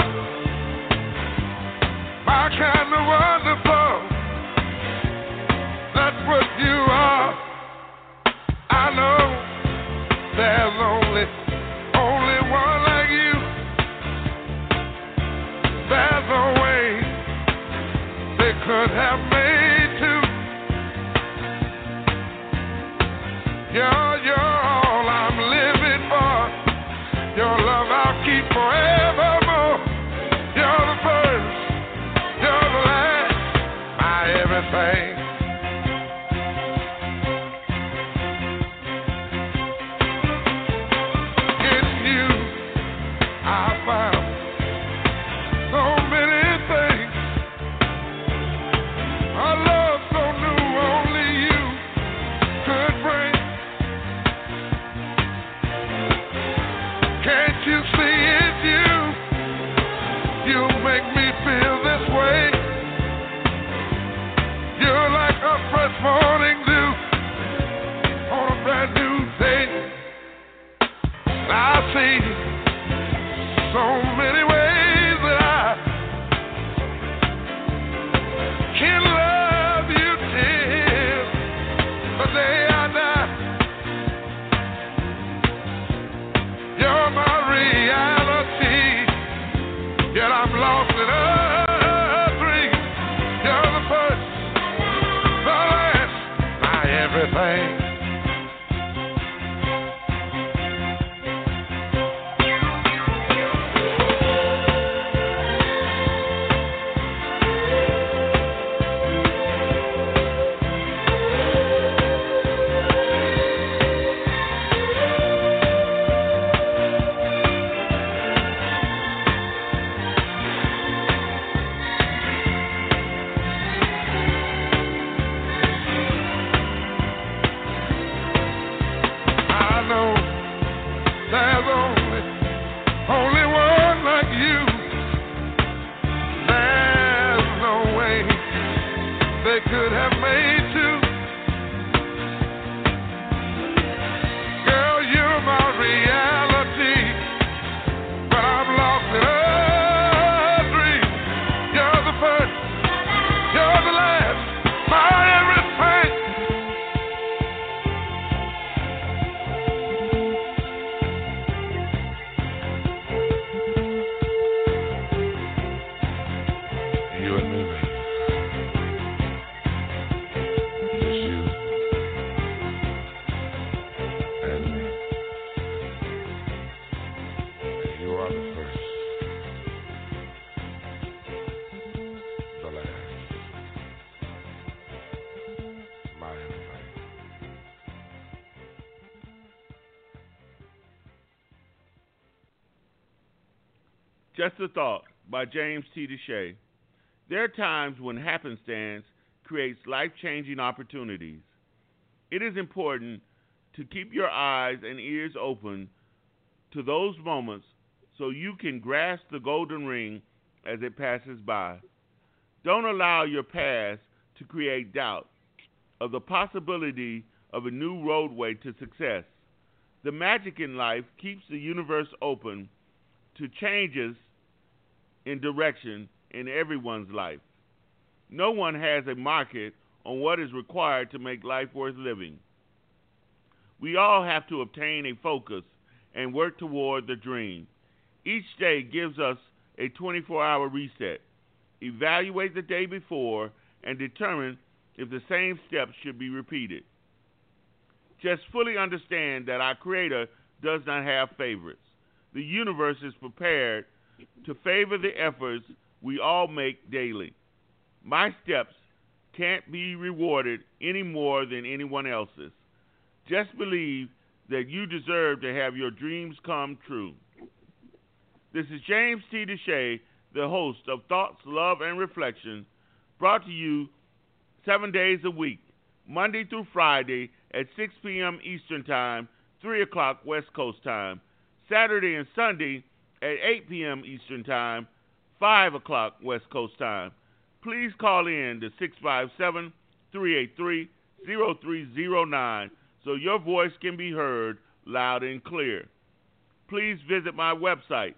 my kind of wonderful. That's what you are. I know there's only one like you. There's no way they could have made two. You're all I'm living for. Your love I'll keep forevermore. You're the first, you're the last, my everything. In you, I found so many things. A love so new, only you could bring. Can't you see it's you? You make me feel this way. You're like a fresh morning dew on a brand new day. I see so many ways that I can love you till the day I die. You're my reality, yet I'm lost in a dream. You're the first, the last, my everything. Could have made two. Girl, you're my reality. Just a Thought by James T. DeShay. There are times when happenstance creates life-changing opportunities. It is important to keep your eyes and ears open to those moments so you can grasp the golden ring as it passes by. Don't allow your past to create doubt of the possibility of a new roadway to success. The magic in life keeps the universe open to changes in direction in everyone's life. No one has a market on what is required to make life worth living. We all have to obtain a focus and work toward the dream. Each day gives us a 24-hour reset. Evaluate the day before and determine if the same steps should be repeated. Just fully understand that our Creator does not have favorites. The universe is prepared to favor the efforts we all make daily. My steps can't be rewarded any more than anyone else's. Just believe that you deserve to have your dreams come true. This is James T. DeShay, the host of Thoughts, Love, and Reflection, brought to you 7 days a week, Monday through Friday at 6 p.m. Eastern Time, 3 o'clock West Coast Time, Saturday and Sunday at 8 p.m. Eastern Time, 5 o'clock West Coast Time. Please call in to 657-383-0309 so your voice can be heard loud and clear. Please visit my website,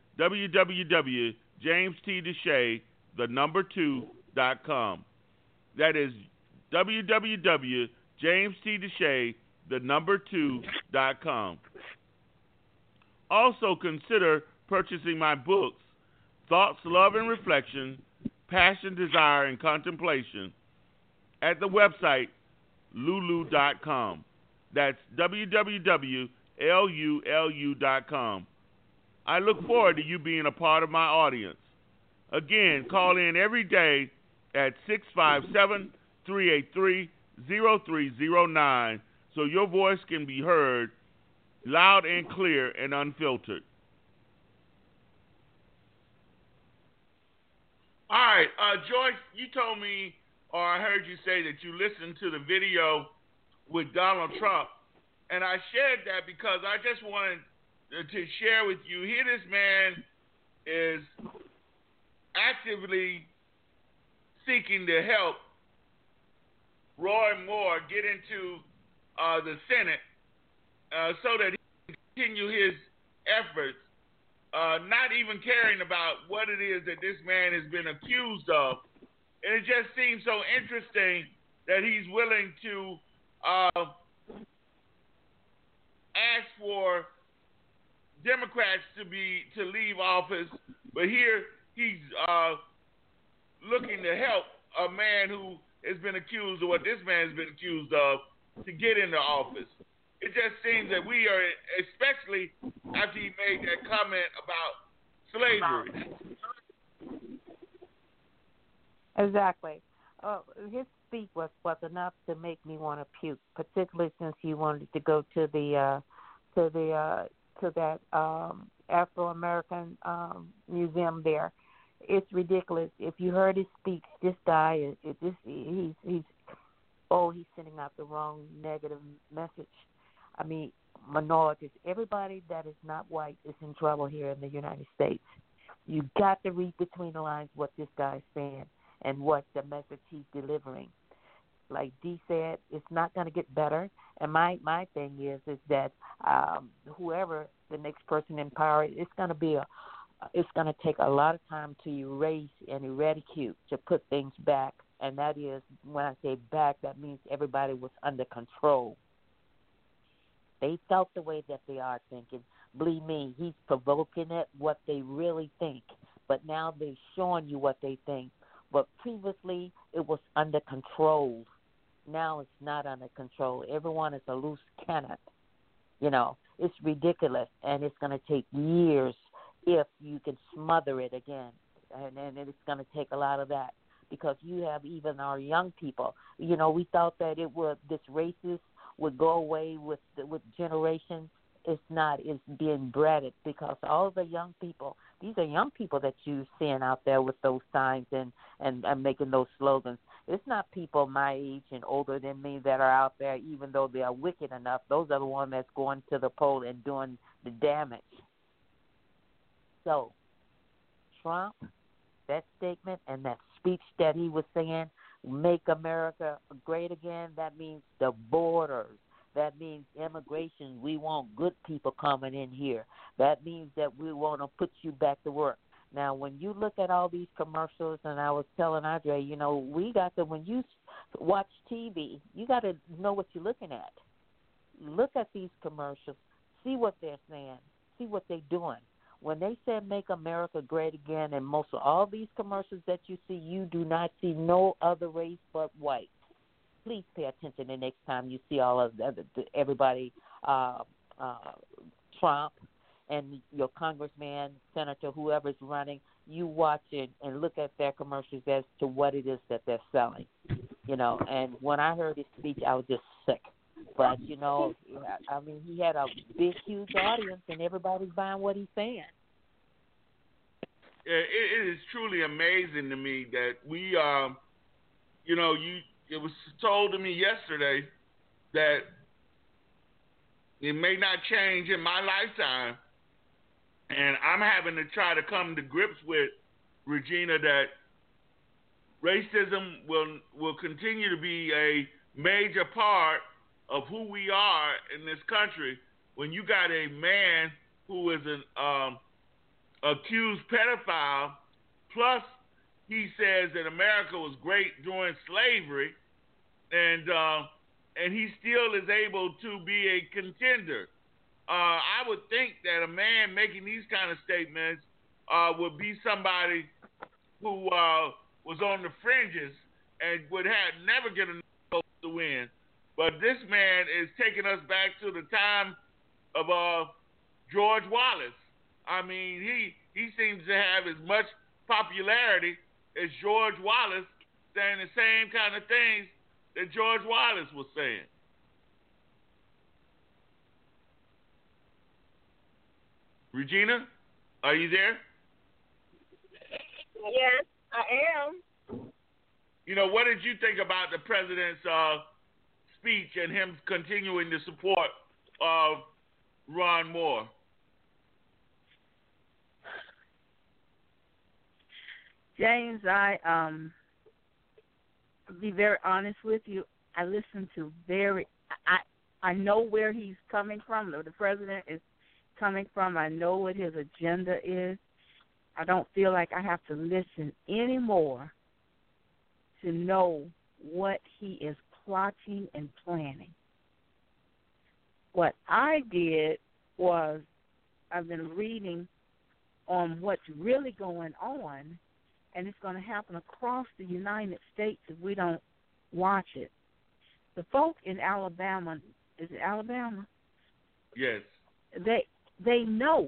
www.jamestdeshay2.com. That is www.jamestdeshay2.com. Also consider purchasing my books, Thoughts, Love, and Reflection, Passion, Desire, and Contemplation, at the website lulu.com. That's www.lulu.com. I look forward to you being a part of my audience. Again, call in every day at 657-383-0309 so your voice can be heard loud and clear and unfiltered. All right, Joyce, you told me, or I heard you say that you listened to the video with Donald Trump, and I shared that because I just wanted to share with you. Here this man is actively seeking to help Roy Moore get into the Senate so that he can continue his efforts, not even caring about what it is that this man has been accused of. And it just seems so interesting that he's willing to ask for Democrats to leave office, but here he's looking to help a man who has been accused of what this man has been accused of to get into office. It just seems that we are, especially after he made that comment about slavery. Exactly. His speech was enough to make me want to puke, particularly since he wanted to go to that Afro-American museum there. It's ridiculous. If you heard his speech, this guy he's sending out the wrong negative message. I mean, minorities, everybody that is not white is in trouble here in the United States. You got to read between the lines what this guy's saying and what the message he's delivering. Like Dee said, it's not going to get better. And my thing is that whoever the next person in power, it's going to take a lot of time to erase and eradicate, to put things back. And that is, when I say back, that means everybody was under control. They felt the way that they are thinking. Believe me, he's provoking it, what they really think. But now they're showing you what they think. But previously, it was under control. Now it's not under control. Everyone is a loose cannon. You know, it's ridiculous, and it's going to take years if you can smother it again. And it's going to take a lot of that, because you have even our young people. You know, we thought that this racist would go away with generations. is being breaded, because all the young people, these are young people that you're seeing out there with those signs and making those slogans. It's not people my age and older than me that are out there, even though they are wicked enough. Those are the ones that's going to the poll and doing the damage. So, Trump, that statement and that speech that he was saying, make America great again, that means the borders. That means immigration. We want good people coming in here. That means that we want to put you back to work. Now, when you look at all these commercials, and I was telling Andre, we got to, when you watch TV, you got to know what you're looking at. Look at these commercials. See what they're saying. See what they're doing. When they said make America great again, and most of all these commercials that you see, you do not see no other race but white. Please pay attention the next time you see all of everybody, Trump and your congressman, senator, whoever's running. You watch it and look at their commercials as to what it is that they're selling. And when I heard his speech, I was just sick. But, he had a big, huge audience, and everybody's buying what he's saying. It is truly amazing to me that we, it was told to me yesterday that it may not change in my lifetime, and I'm having to try to come to grips with, Regina, that racism will continue to be a major part of who we are in this country when you got a man who is an accused pedophile, plus he says that America was great during slavery, and he still is able to be a contender. I would think that a man making these kind of statements would be somebody who was on the fringes and would never get enough votes to win. But this man is taking us back to the time of George Wallace. I mean, he seems to have as much popularity as George Wallace, saying the same kind of things that George Wallace was saying. Regina, are you there? Yes, I am. What did you think about the president's speech and him continuing to support Ron Moore? James, I'll be very honest with you. I listen to I know where he's coming from, or the president is coming from. I know what his agenda is. I don't feel like I have to listen anymore to know what he is plotting and planning. What I did was I've been reading on what's really going on, and it's going to happen across the United States if we don't watch it. The folk in Alabama, is it Alabama? Yes. They know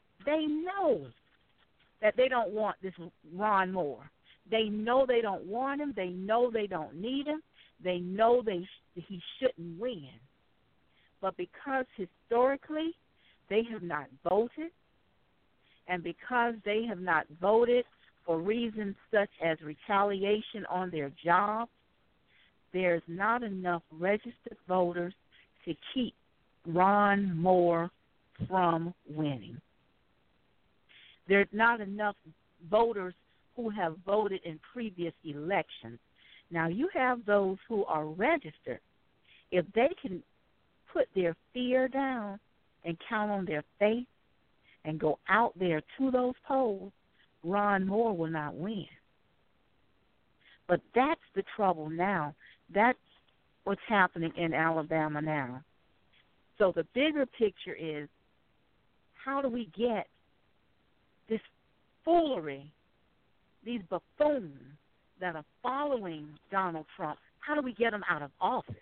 that they don't want this Ron Moore. They know they don't want him. They know they don't need him. They know he shouldn't win. But because historically they have not voted, and because they have not voted for reasons such as retaliation on their jobs, there's not enough registered voters to keep Ron Moore from winning. There's not enough voters who have voted in previous elections. Now, you have those who are registered. If they can put their fear down and count on their faith and go out there to those polls, Ron Moore will not win. But that's the trouble now. That's what's happening in Alabama now. So the bigger picture is, how do we get this foolery, these buffoons that are following Donald Trump, how do we get them out of office?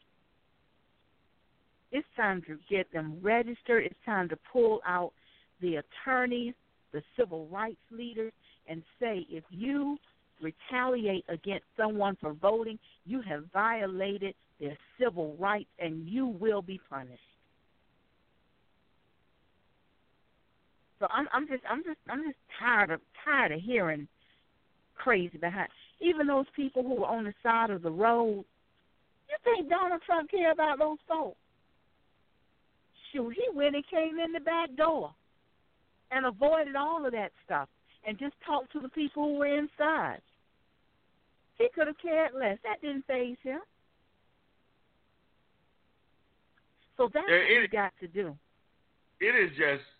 It's time to get them registered. It's time to pull out the attorneys, the civil rights leaders, and say, if you retaliate against someone for voting, you have violated their civil rights and you will be punished. So I'm just tired of hearing crazy behind. Even those people who are on the side of the road. You think Donald Trump care about those folks? Shoot, he went and came in the back door and avoided all of that stuff and just talked to the people who were inside. He could have cared less. That didn't faze him. So that's what you got to do. It is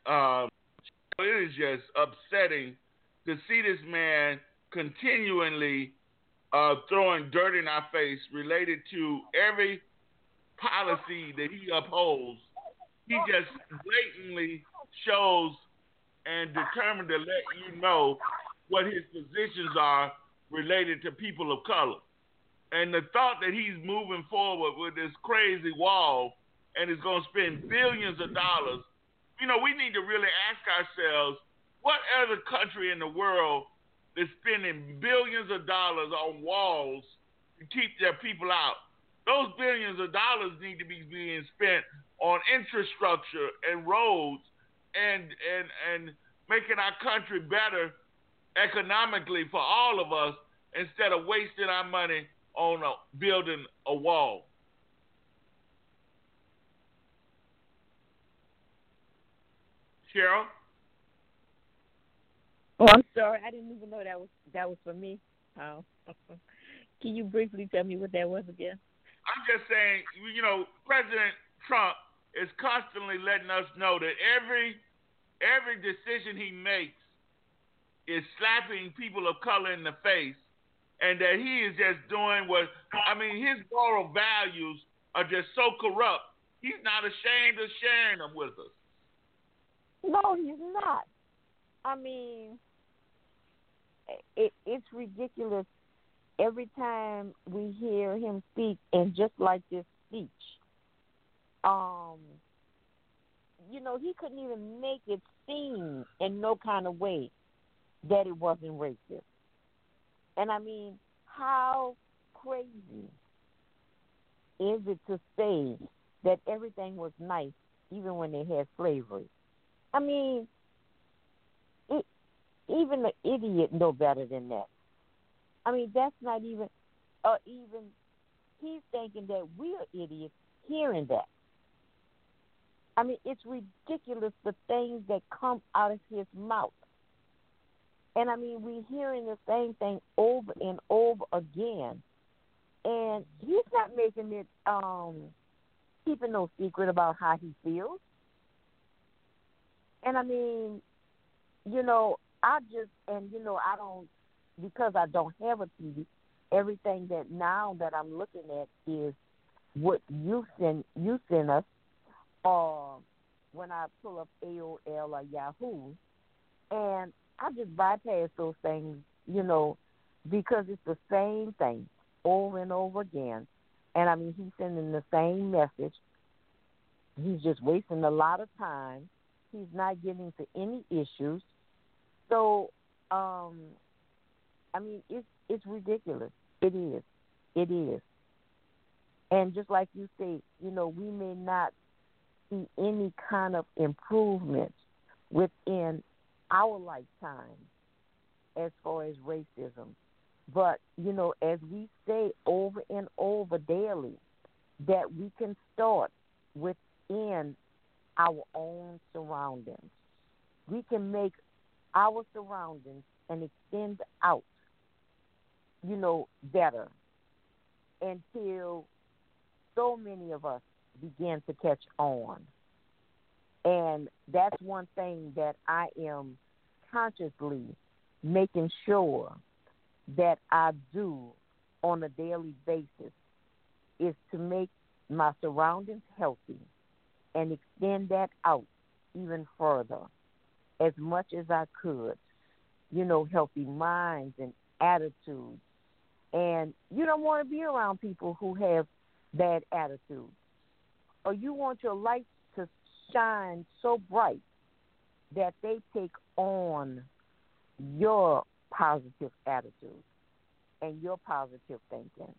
just upsetting to see this man continually throwing dirt in our face related to every policy that he upholds. He just blatantly shows and determined to let you know what his positions are related to people of color. And the thought that he's moving forward with this crazy wall and is going to spend billions of dollars, you know, we need to really ask ourselves, what other country in the world is spending billions of dollars on walls to keep their people out? Those billions of dollars need to be being spent on infrastructure and roads and making our country better economically for all of us instead of wasting our money on building a wall. Cheryl? Oh, I'm sorry. I didn't even know that was for me. Oh. Can you briefly tell me what that was again? I'm just saying, you know, President Trump is constantly letting us know that every decision he makes is slapping people of color in the face, and that he is just doing his moral values are just so corrupt, he's not ashamed of sharing them with us. No, he's not. I mean, it's ridiculous every time we hear him speak, and just like this speech, you know, he couldn't even make it seem in no kind of way that it wasn't racist. And I mean, how crazy is it to say that everything was nice even when they had slavery? I mean, even the idiot know better than that. I mean, that's not even he's thinking that we're idiots hearing that. I mean, it's ridiculous the things that come out of his mouth. And I mean, we're hearing the same thing over and over again. And he's not making it, keeping no secret about how he feels. And I mean, you know, I don't, because I don't have a TV, everything that now that I'm looking at is what you send us, when I pull up AOL or Yahoo, and I just bypass those things, you know, because it's the same thing over and over again. And I mean, he's sending the same message. He's just wasting a lot of time. He's not getting to any issues. So, I mean, it's ridiculous. It is. It is. And just like you say, you know, we may not see any kind of improvement within our lifetime as far as racism. But, you know, as we say over and over daily, that we can start within our own surroundings. We can make our surroundings and extend out, you know, better until so many of us begin to catch on. And that's one thing that I am consciously making sure that I do on a daily basis is to make my surroundings healthy and extend that out even further as much as I could. You know, healthy minds and attitudes. And you don't want to be around people who have bad attitudes. Or you want your light to shine so bright that they take on your positive attitude and your positive thinking.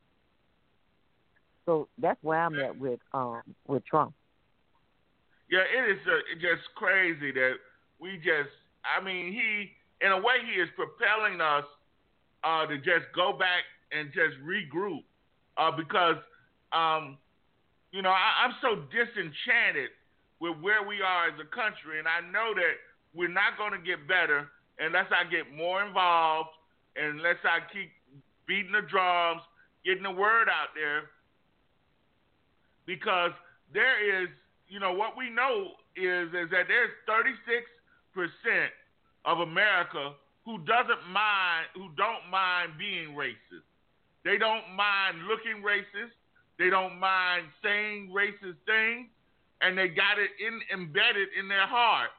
So that's where I'm at with Trump. Yeah, it is just crazy that he, in a way, he is propelling us to just go back and just regroup because, I'm so disenchanted with where we are as a country, and I know that we're not going to get better unless I get more involved, unless I keep beating the drums, getting the word out there, because there is, what we know is that there's 36% of America who don't mind being racist. They don't mind looking racist. They don't mind saying racist things, and they got it embedded in their heart.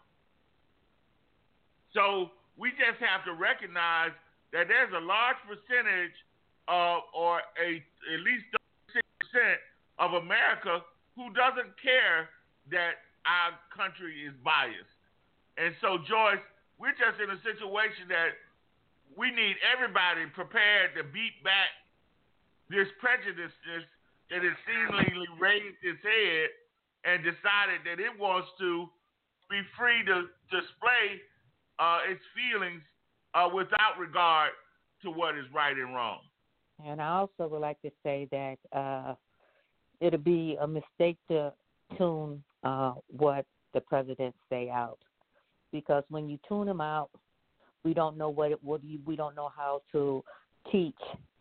So we just have to recognize that there's a large percentage at least 36% of America who doesn't care that our country is biased. And so, Joyce, we're just in a situation that we need everybody prepared to beat back this prejudice that has seemingly raised its head and decided that it wants to be free to display its feelings without regard to what is right and wrong. And I also would like to say that it'll be a mistake to tune what the president say out, because when you tune him out, we don't know we don't know how to teach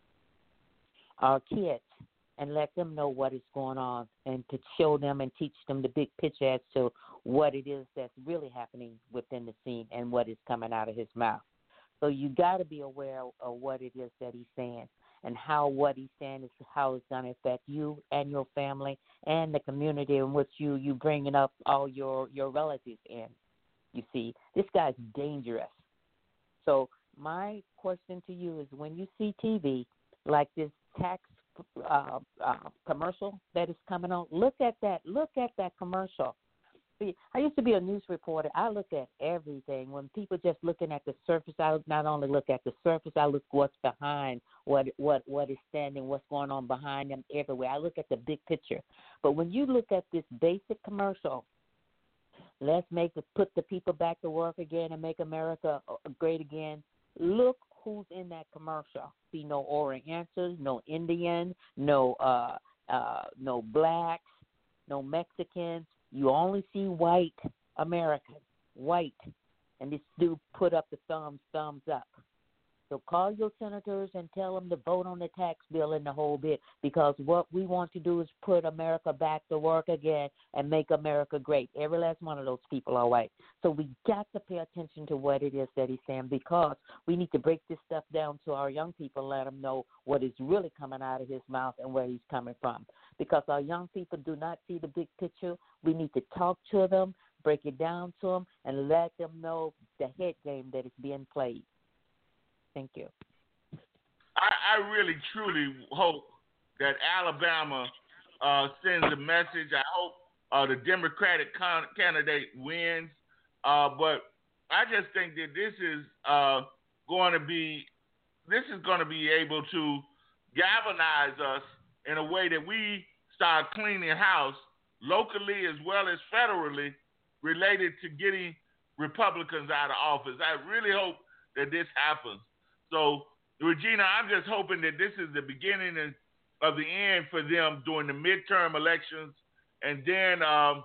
our kids and let them know what is going on, and to show them and teach them the big picture as to what it is that's really happening within the scene and what is coming out of his mouth. So you got to be aware of what it is that he's saying, and how what he's saying is how it's going to affect you and your family and the community in which you bringing up all your relatives in. You see, this guy's dangerous. So my question to you is, when you see TV like this tax commercial that is coming on, look at that commercial. See, I used to be a news reporter. I look at everything. When people just looking at the surface, I not only look at the surface, I look what's behind, what is standing, what's going on behind them everywhere. I look at the big picture. But when you look at this basic commercial, let's put the people back to work again and make America great again. Look who's in that commercial. See, no Orientals, no Indians, no blacks, no Mexicans. You only see white Americans, white. And this dude put up the thumbs up. So call your senators and tell them to vote on the tax bill and the whole bit, because what we want to do is put America back to work again and make America great. Every last one of those people are white. So we got to pay attention to what it is that he's saying, because we need to break this stuff down to our young people, let them know what is really coming out of his mouth and where he's coming from. Because our young people do not see the big picture. We need to talk to them, break it down to them, and let them know the head game that is being played. Thank you. I really, truly hope that Alabama sends a message. I hope the Democratic candidate wins. But I just think that this is going to be able to galvanize us in a way that we start cleaning house locally as well as federally related to getting Republicans out of office. I really hope that this happens. So, Regina, I'm just hoping that this is the beginning of the end for them during the midterm elections, and then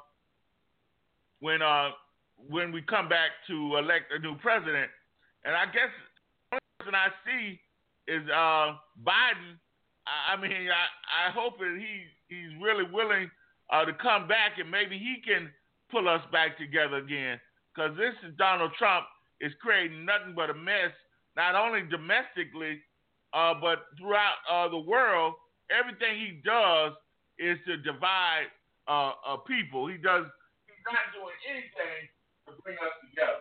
when we come back to elect a new president. And I guess the only person I see is Biden. I hope that he's really willing to come back, and maybe he can pull us back together again, because this is Donald Trump is creating nothing but a mess, not only domestically, but throughout the world. Everything he does is to divide people. He's not doing anything to bring us together.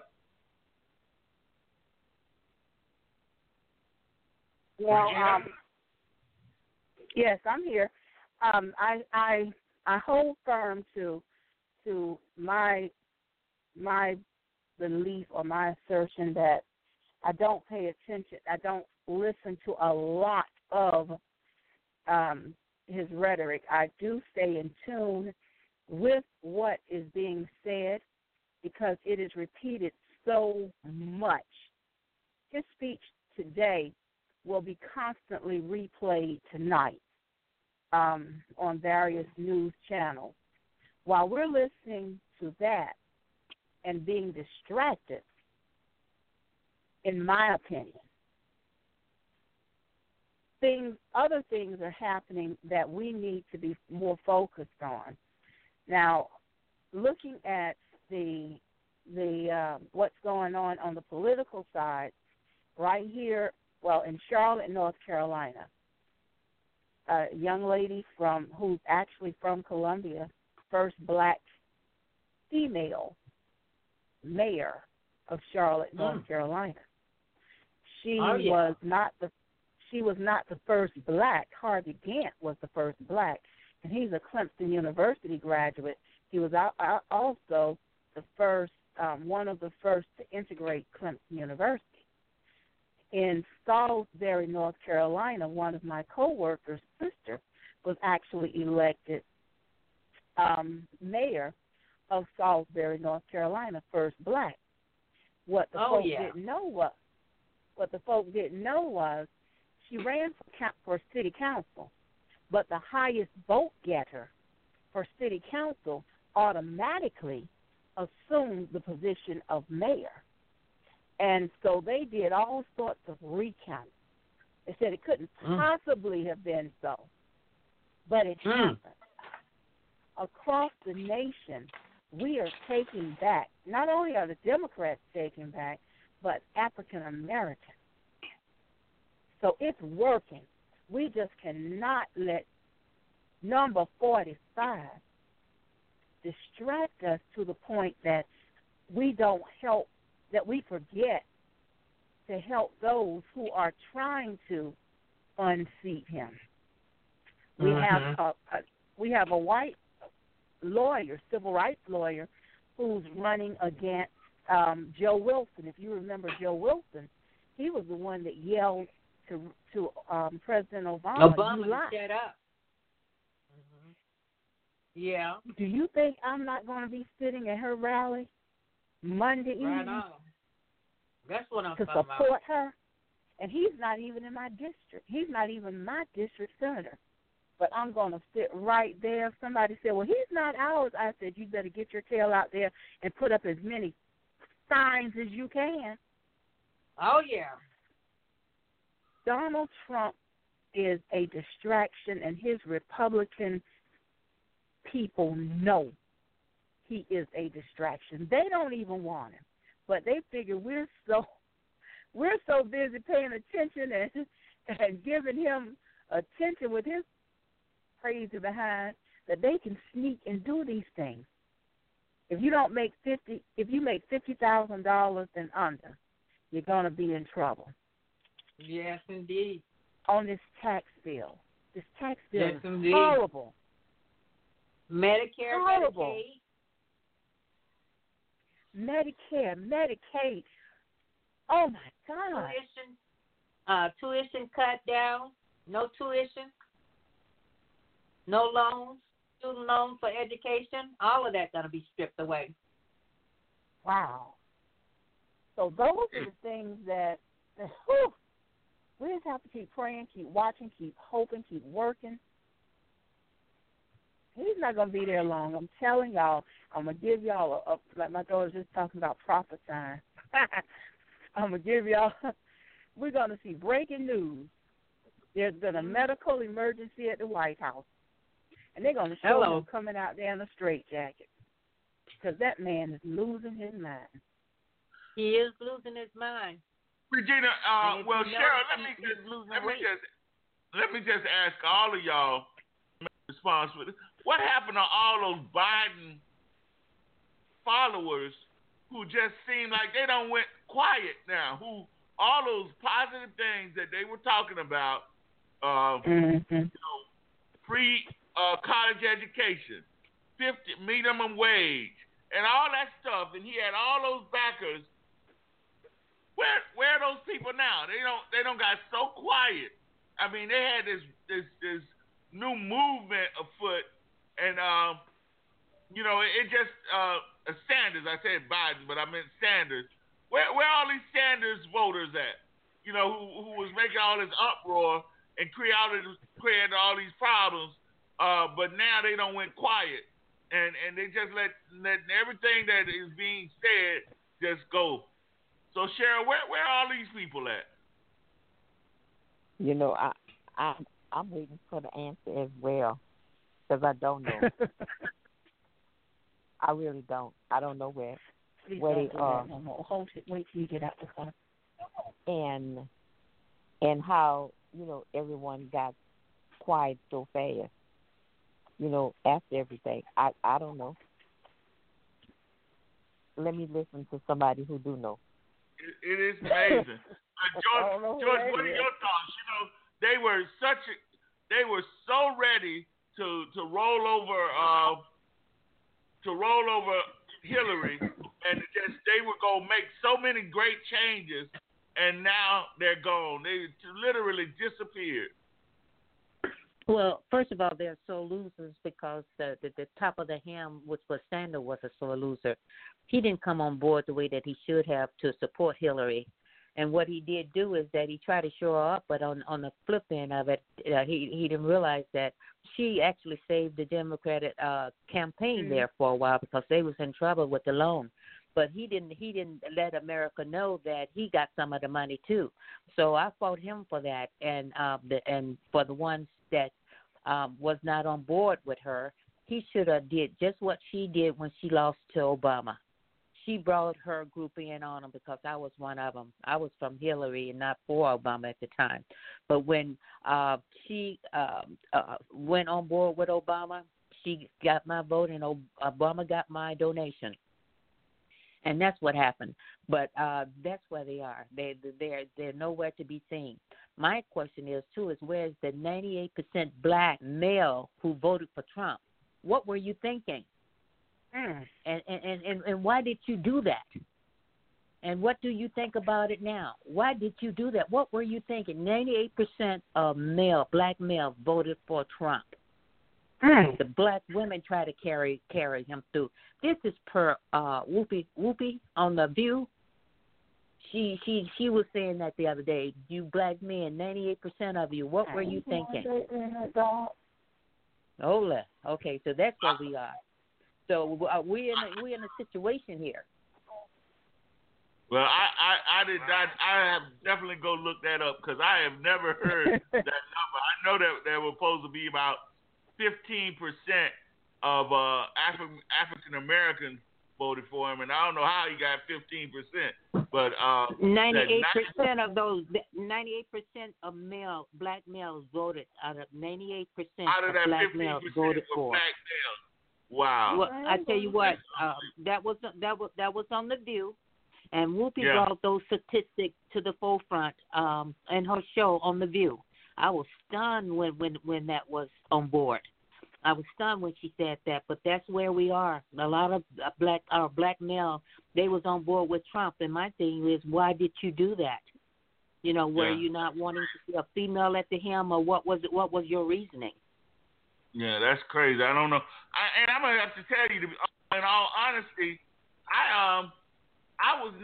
Well, yes, I'm here. I hold firm to my belief or my assertion that I don't pay attention. I don't listen to a lot of his rhetoric. I do stay in tune with what is being said, because it is repeated so much. His speech today will be constantly replayed tonight on various news channels. While we're listening to that and being distracted, in my opinion, other things are happening that we need to be more focused on. Now, looking at the what's going on the political side, right here, well, in Charlotte, North Carolina, a young lady who's actually from Columbia, first black female mayor of Charlotte, North Carolina. She was not the first black. Harvey Gantt was the first black, and he's a Clemson University graduate. He was also the first, one of the first to integrate Clemson University. In Salisbury, North Carolina, one of my coworkers' sister was actually elected mayor of Salisbury, North Carolina, first black. What the folks didn't know was she ran for city council, but the highest vote getter for city council automatically assumed the position of mayor. And so they did all sorts of recounts. They said it couldn't possibly have been so, but it happened. Across the nation, we are taking back, not only are the Democrats taking back, but African Americans. So it's working. We just cannot let number 45 distract us to the point that we don't help, that we forget to help those who are trying to unseat him. We have a white lawyer, civil rights lawyer, who's running against Joe Wilson. If you remember Joe Wilson, he was the one that yelled to President Obama, "You lie." Shut up. Yeah. Do you think I'm not going to be sitting at her rally Monday evening? Right on. That's what I'm to talking support about. her? And he's not even in my district. He's not even my district senator. But I'm going to sit right there. Somebody said, well, he's not ours. I said, you better get your tail out there and put up as many signs as you can. Oh, yeah. Donald Trump is a distraction, and his Republican people know he is a distraction. They don't even want him, but they figure we're so busy paying attention and giving him attention with his crazy behind that they can sneak and do these things. If you make $50,000 and under, you're gonna be in trouble. Yes, indeed. On this tax bill. This tax bill yes, is indeed. horrible. Medicare, horrible. Medicare, Medicaid. Oh my God. Tuition cut down. No tuition. No loans. Student loans for education. All of that gonna be stripped away. Wow. So those are the things that we just have to keep praying, keep watching, keep hoping, keep working. He's not going to be there long. I'm telling y'all, I'm going to give y'all, like my daughter was just talking about prophesying. I'm going to give y'all, we're going to see breaking news. There's been a medical emergency at the White House. And they're going to show him coming out there in a straitjacket. Because that man is losing his mind. He is losing his mind. Regina, well, Cheryl, let me just ask all of y'all response with this. What happened to all those Biden followers who just seem like they don't went quiet now? Who all those positive things that they were talking about, free college education, 50 minimum wage, and all that stuff, and he had all those backers. Where are those people now? They don't got so quiet. I mean, they had this new movement afoot, and it just Sanders. I said Biden, but I meant Sanders. Where all these Sanders voters at? You know, who was making all this uproar and created all these problems, but now they don't went quiet, and they just let everything that is being said just go. So Cheryl, where are all these people at? You know, I'm waiting for the answer as well, because I don't know. I really don't. I don't know where they are. Hold it. Wait till you get out the car. And how, you know, everyone got quiet so fast, you know, after everything. I don't know. Let me listen to somebody who do know. It is amazing. George, what are your thoughts? You know, they were so ready to roll over Hillary, and they were gonna make so many great changes, and now they're gone. They literally disappeared. Well, first of all, they're sore losers because the top of the ham, which was Sanders, was a sore loser. He didn't come on board the way that he should have to support Hillary. And what he did do is that he tried to show her up, but on the flip end of it, he didn't realize that she actually saved the Democratic campaign there for a while because they was in trouble with the loan. But he didn't let America know that he got some of the money too. So I fought him for that, and for the ones that was not on board with her, he should have did just what she did when she lost to Obama. She brought her group in on him because I was one of them. I was from Hillary and not for Obama at the time. But when she went on board with Obama, she got my vote and Obama got my donation. And that's what happened. But that's where they are. They're nowhere to be seen. My question is, too, is where's the 98% black male who voted for Trump? What were you thinking? And why did you do that? And what do you think about it now? Why did you do that? What were you thinking? 98% of black male voted for Trump. The black women try to carry him through. This is per Whoopi on The View. She was saying that the other day. You black men, 98% of you. What were you thinking? Okay, so that's where we are. So we're in a situation here. Well, I did not. I have definitely go look that up because I have never heard that number. I know that there were supposed to be about 15% of African Americans voted for him, and I don't know how he got 15%. But 98% of those, 98% of black males voted. Out of 98% of black males voted for. Black males. Wow. Well, I tell you what, that was on The View, and Whoopi brought those statistics to the forefront in her show on The View. I was stunned when that was on board. I was stunned when she said that, but that's where we are. A lot of black male, they was on board with Trump, and my thing is, why did you do that? You know, were you not wanting to see a female at the helm, or what was it? What was your reasoning? Yeah, that's crazy. I don't know. And I'm gonna have to tell you, in all honesty, that was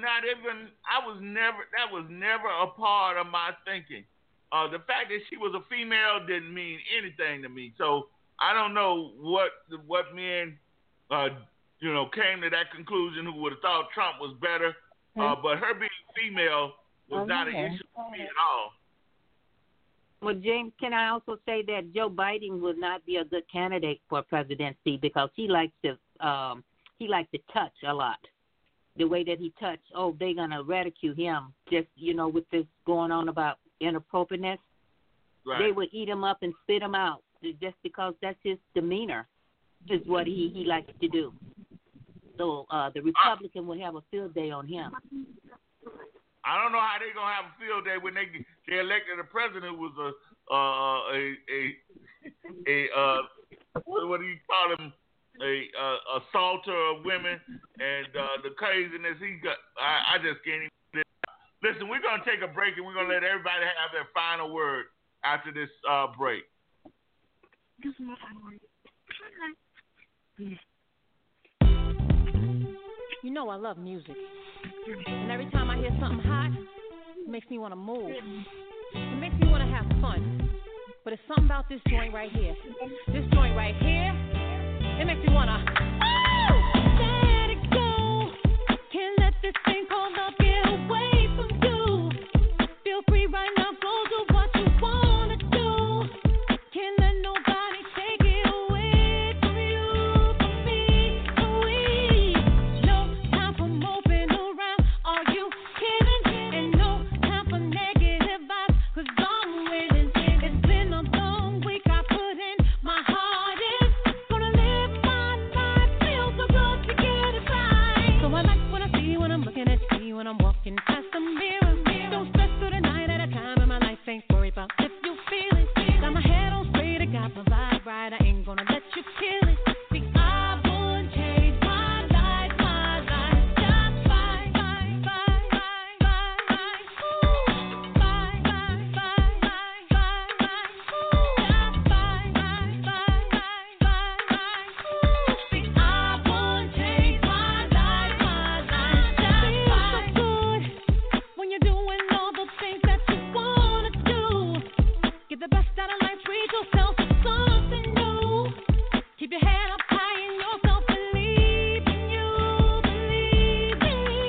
never a part of my thinking. The fact that she was a female didn't mean anything to me. So I don't know what men, came to that conclusion who would have thought Trump was better. But her being female was not an issue for me at all. Well, James, can I also say that Joe Biden would not be a good candidate for presidency because he likes to touch a lot. The way that he touched, they're gonna ridicule him just with this going on about inappropriateness. Right. They would eat him up and spit him out just because that's his demeanor, is what he likes to do. So the Republican will have a field day on him. I don't know how they're gonna have a field day when they elected a president who was what do you call him? Assaulter of women, and the craziness he got. I just can't even. Listen, we're gonna take a break and we're gonna let everybody have their final word after this break. You know I love music. And every time I hear something hot, it makes me want to move. It makes me want to have fun. But it's something about this joint right here. This joint right here, it makes me want to, let it go. Can't let this thing called love get away from you. Feel free right now, go do what you want to do. Can't let nobody take it away from you, from me, from we. No time for moping around, are you kidding? And no time for negative vibes, 'cause I'm winning. It's been a long week, I put in my hardest. Gonna live my life, feel so good to get it right. So I like what I see when I'm looking at you, when I'm walking past the mirror. Don't stress through the night at a time in my life, ain't worry about if you feel it. Got my head on straight, I got my vibe right, I ain't gonna let you kill it. See, I wouldn't change my life, just fine, fine, fine, fine, fine, fine. Ooh, fine, fine, fine, fine, fine, fine. Ooh, just fine, fine, fine, fine, fine, fine. Ooh, see, I wouldn't change my life, just fine. Feels so good when you're doing all the things that you wanna do. Get the best out of life, treat yourself to something new. Keep your head up high in yourself, believe in you, believe in me.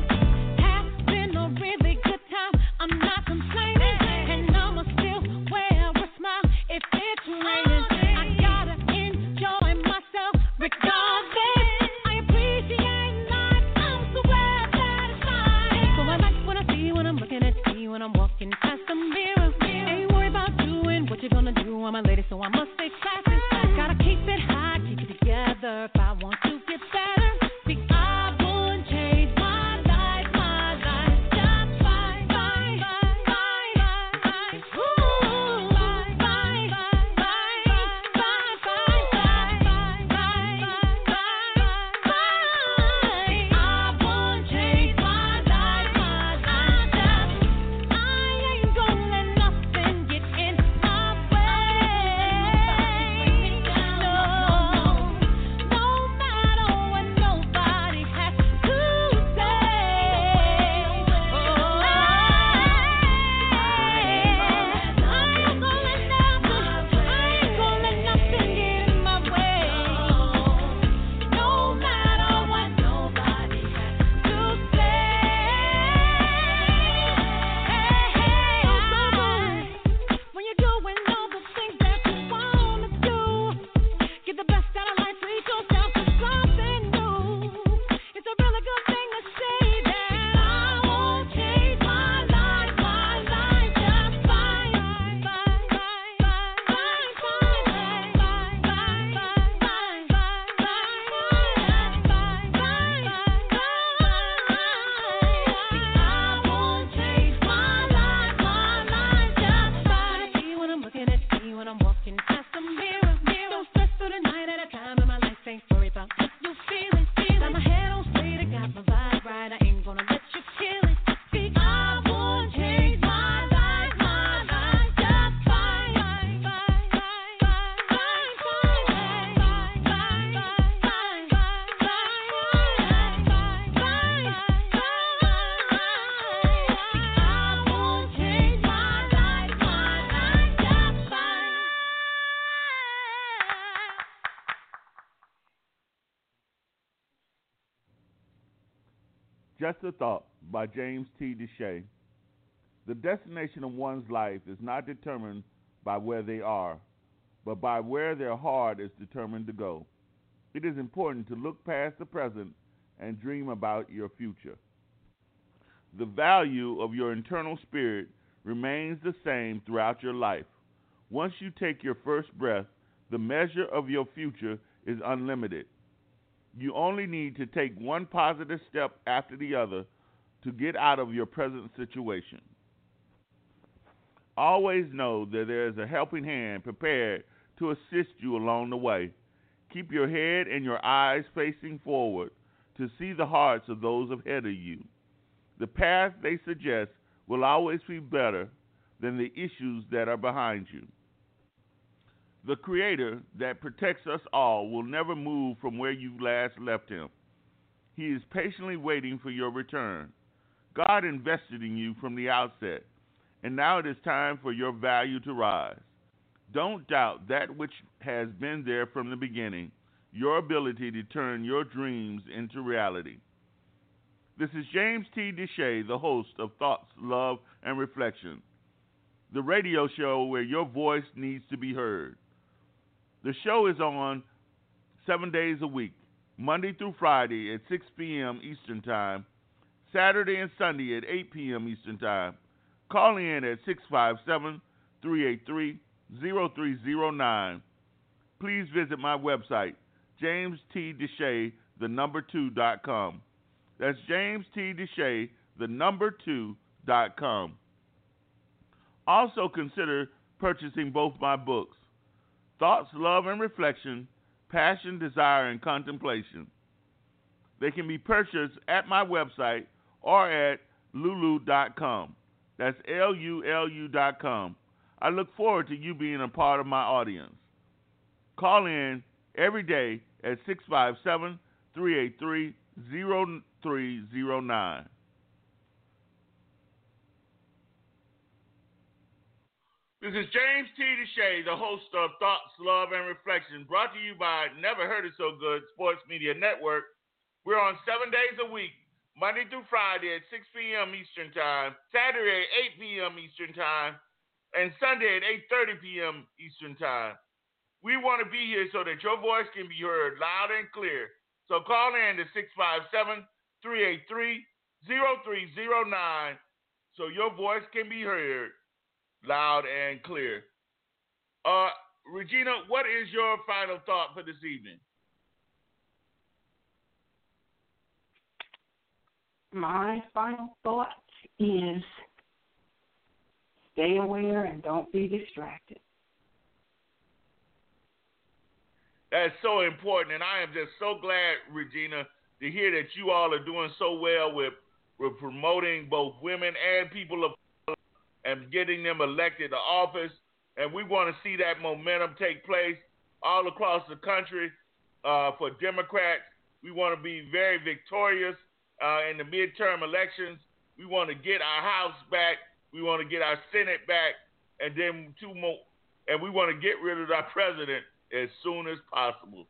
Has been a really good time, I'm not complaining, and I'ma still wear a smile if it's raining. I gotta enjoy myself regardless. I appreciate life, I'm so glad that it's mine. So I like what I see when I'm looking at you, when I'm walking past the mirror. Ain't worried about doing what you're gonna do, I'm a lady, so I must stay classy. Gotta keep it high, keep it together if I want to get better. See, I wouldn't change my life, just fine, fine, fine, fine, fine. Ooh, fine, fine, fine, fine, fine, fine, fine, fine, fine, fine. I wouldn't change my life, I ain't gonna let nothing get in my way. No, no matter what nobody has to say. I ain't gonna let nothing get in my way. No matter what nobody has to say. When you're doing all the things that you wanna do, get the best out of life, treat yourself to something new. It's a really good thing to say that I won't change my life, just fine, fine, fine, fine, fine, fine, fine, fine, fine, fine, I won't change my life, just fine. See when I'm looking at you, when I'm walking past the mirror. Don't stress through the night at a time in my life, ain't worry about if you feel it. Got my head on straight, I got my vibe right, I ain't gonna let you kill it. See, I won't change my life, just fine, fine, fine, fine, fine, fine, fine, fine, fine, fine, I won't change my life, just fine. Just a Thought by James T. Deshay. The destination of one's life is not determined by where they are, but by where their heart is determined to go. It is important to look past the present and dream about your future. The value of your internal spirit remains the same throughout your life. Once you take your first breath, the measure of your future is unlimited. You only need to take one positive step after the other to get out of your present situation. Always know that there is a helping hand prepared to assist you along the way. Keep your head and your eyes facing forward to see the hearts of those ahead of you. The path they suggest will always be better than the issues that are behind you. The Creator that protects us all will never move from where you last left him. He is patiently waiting for your return. God invested in you from the outset, and now it is time for your value to rise. Don't doubt that which has been there from the beginning, your ability to turn your dreams into reality. This is James T. Deshay, the host of Thoughts, Love, and Reflection, the radio show where your voice needs to be heard. The show is on 7 days a week, Monday through Friday at 6 p.m. Eastern Time, Saturday and Sunday at 8 p.m. Eastern Time. Call in at 657-383-0309. Please visit my website, JamesTDeshay2.com. That's JamesTDeshay2.com. Also consider purchasing both my books, Thoughts, Love, and Reflection, Passion, Desire, and Contemplation. They can be purchased at my website or at lulu.com. That's LULU.com. I look forward to you being a part of my audience. Call in every day at 657-383-0309. This is James T. Deshay, the host of Thoughts, Love, and Reflection, brought to you by Never Heard It So Good Sports Media Network. We're on 7 days a week, Monday through Friday at 6 p.m. Eastern Time, Saturday at 8 p.m. Eastern Time, and Sunday at 8:30 p.m. Eastern Time. We want to be here so that your voice can be heard loud and clear. So call in to 657-383-0309 so your voice can be heard loud and clear. Regina, what is your final thought for this evening? My final thought is stay aware and don't be distracted. That's so important, and I am just so glad, Regina, to hear that you all are doing so well with promoting both women and people of color and getting them elected to office. And we want to see that momentum take place all across the country for Democrats. We want to be very victorious in the midterm elections. We want to get our House back. We want to get our Senate back, and then two more. And we want to get rid of our president as soon as possible.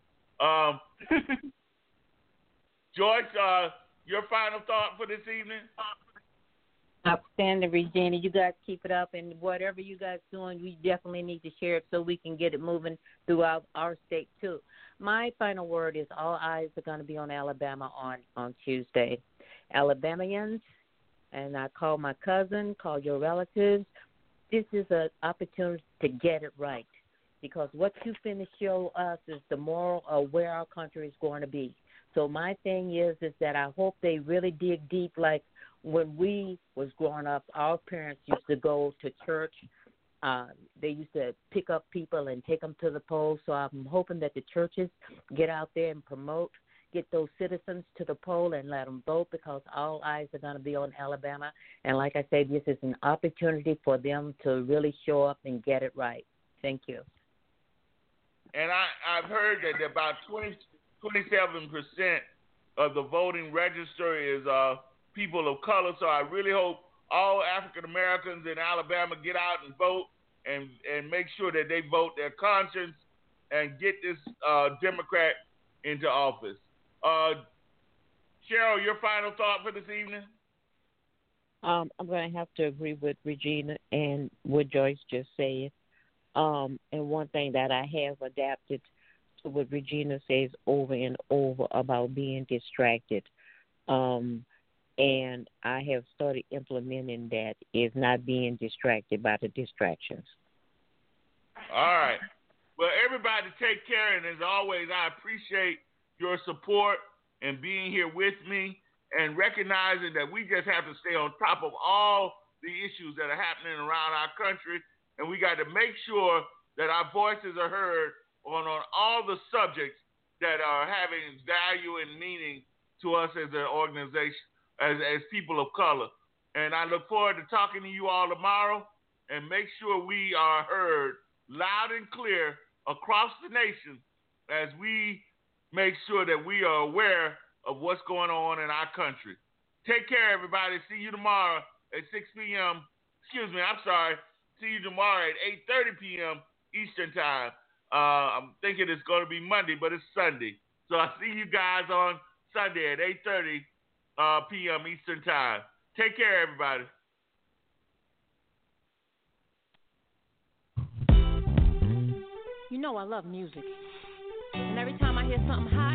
Joyce, your final thought for this evening? Outstanding, Regina. You guys keep it up, and whatever you guys doing, we definitely need to share it so we can get it moving throughout our state too. My final word is all eyes are going to be on Alabama on Tuesday. Alabamians, and I call my cousin, call your relatives. This is an opportunity to get it right, because what you finna show us is the moral of where our country is going to be. So my thing is that I hope they really dig deep. Like when we was growing up, our parents used to go to church. They used to pick up people and take them to the polls. So I'm hoping that the churches get out there and promote, get those citizens to the poll and let them vote, because all eyes are going to be on Alabama. And like I said, this is an opportunity for them to really show up and get it right. Thank you. And I've heard that about 27% of the voting register is people of color. So I really hope all African Americans in Alabama get out and vote and make sure that they vote their conscience and get this Democrat into office. Cheryl, your final thought for this evening? I'm going to have to agree with Regina and what Joyce just said. And one thing that I have adapted to what Regina says over and over about being distracted. And I have started implementing that, is not being distracted by the distractions. All right. Well, everybody take care. And as always, I appreciate your support and being here with me and recognizing that we just have to stay on top of all the issues that are happening around our country. And we got to make sure that our voices are heard on all the subjects that are having value and meaning to us as an organization, as people of color. And I look forward to talking to you all tomorrow, and make sure we are heard loud and clear across the nation as we make sure that we are aware of what's going on in our country. Take care, everybody. See you tomorrow at 6 p.m. Excuse me, I'm sorry. See you tomorrow at 8:30 p.m. Eastern Time. I'm thinking it's going to be Monday, but it's Sunday. So I'll see you guys on Sunday at 8:30 p.m. Eastern Time. Take care, everybody. You know I love music. And every time I hear something hot,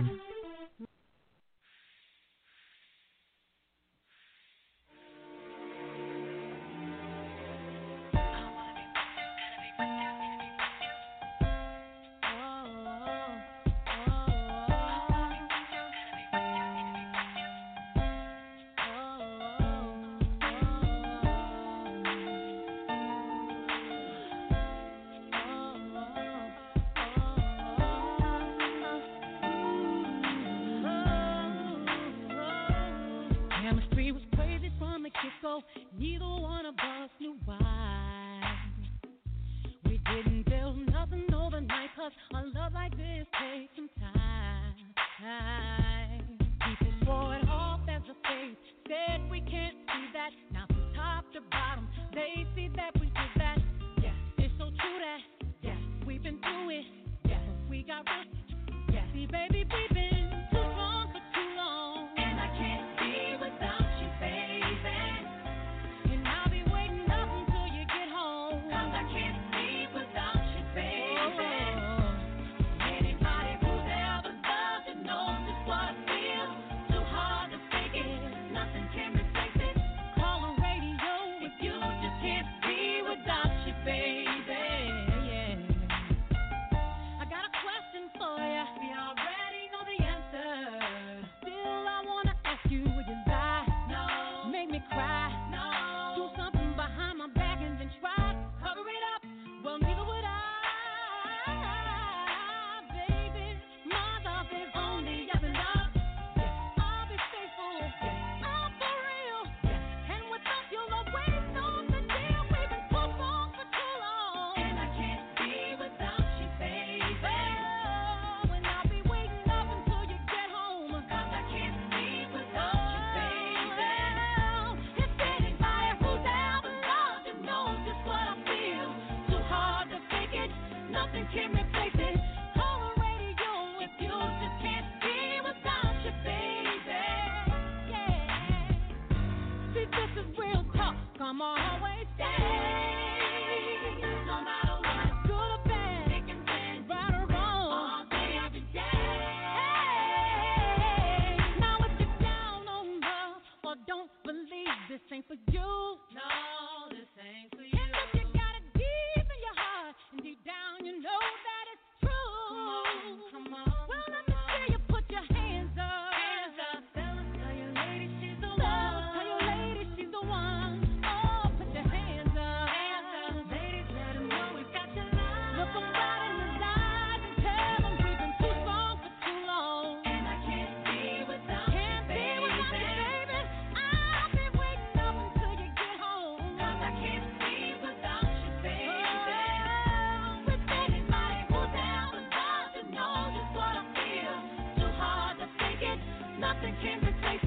neither one of us knew why. We didn't build nothing overnight, 'cause a love like this takes some time. People swore it off as a phase, said we can't see that. Now from top to bottom, they see that we did that. Yeah, it's so true that, yeah, we've been through it. Yeah, but we got risk. Yeah, see, baby, we've been too strong for too long. And I can't be without you, baby. I'm always stay, no matter what, good or bad, thick and thin, right or wrong, all day, every day. Hey, now if you're down on love or don't believe this ain't for you, no, this ain't for you. And if you got it deep in your heart and deep down you know that it's true, come on. Well, let me see you put your hands up. Hands up. Tell your lady she's the one. Tell your lady she's the one. Nothing can replace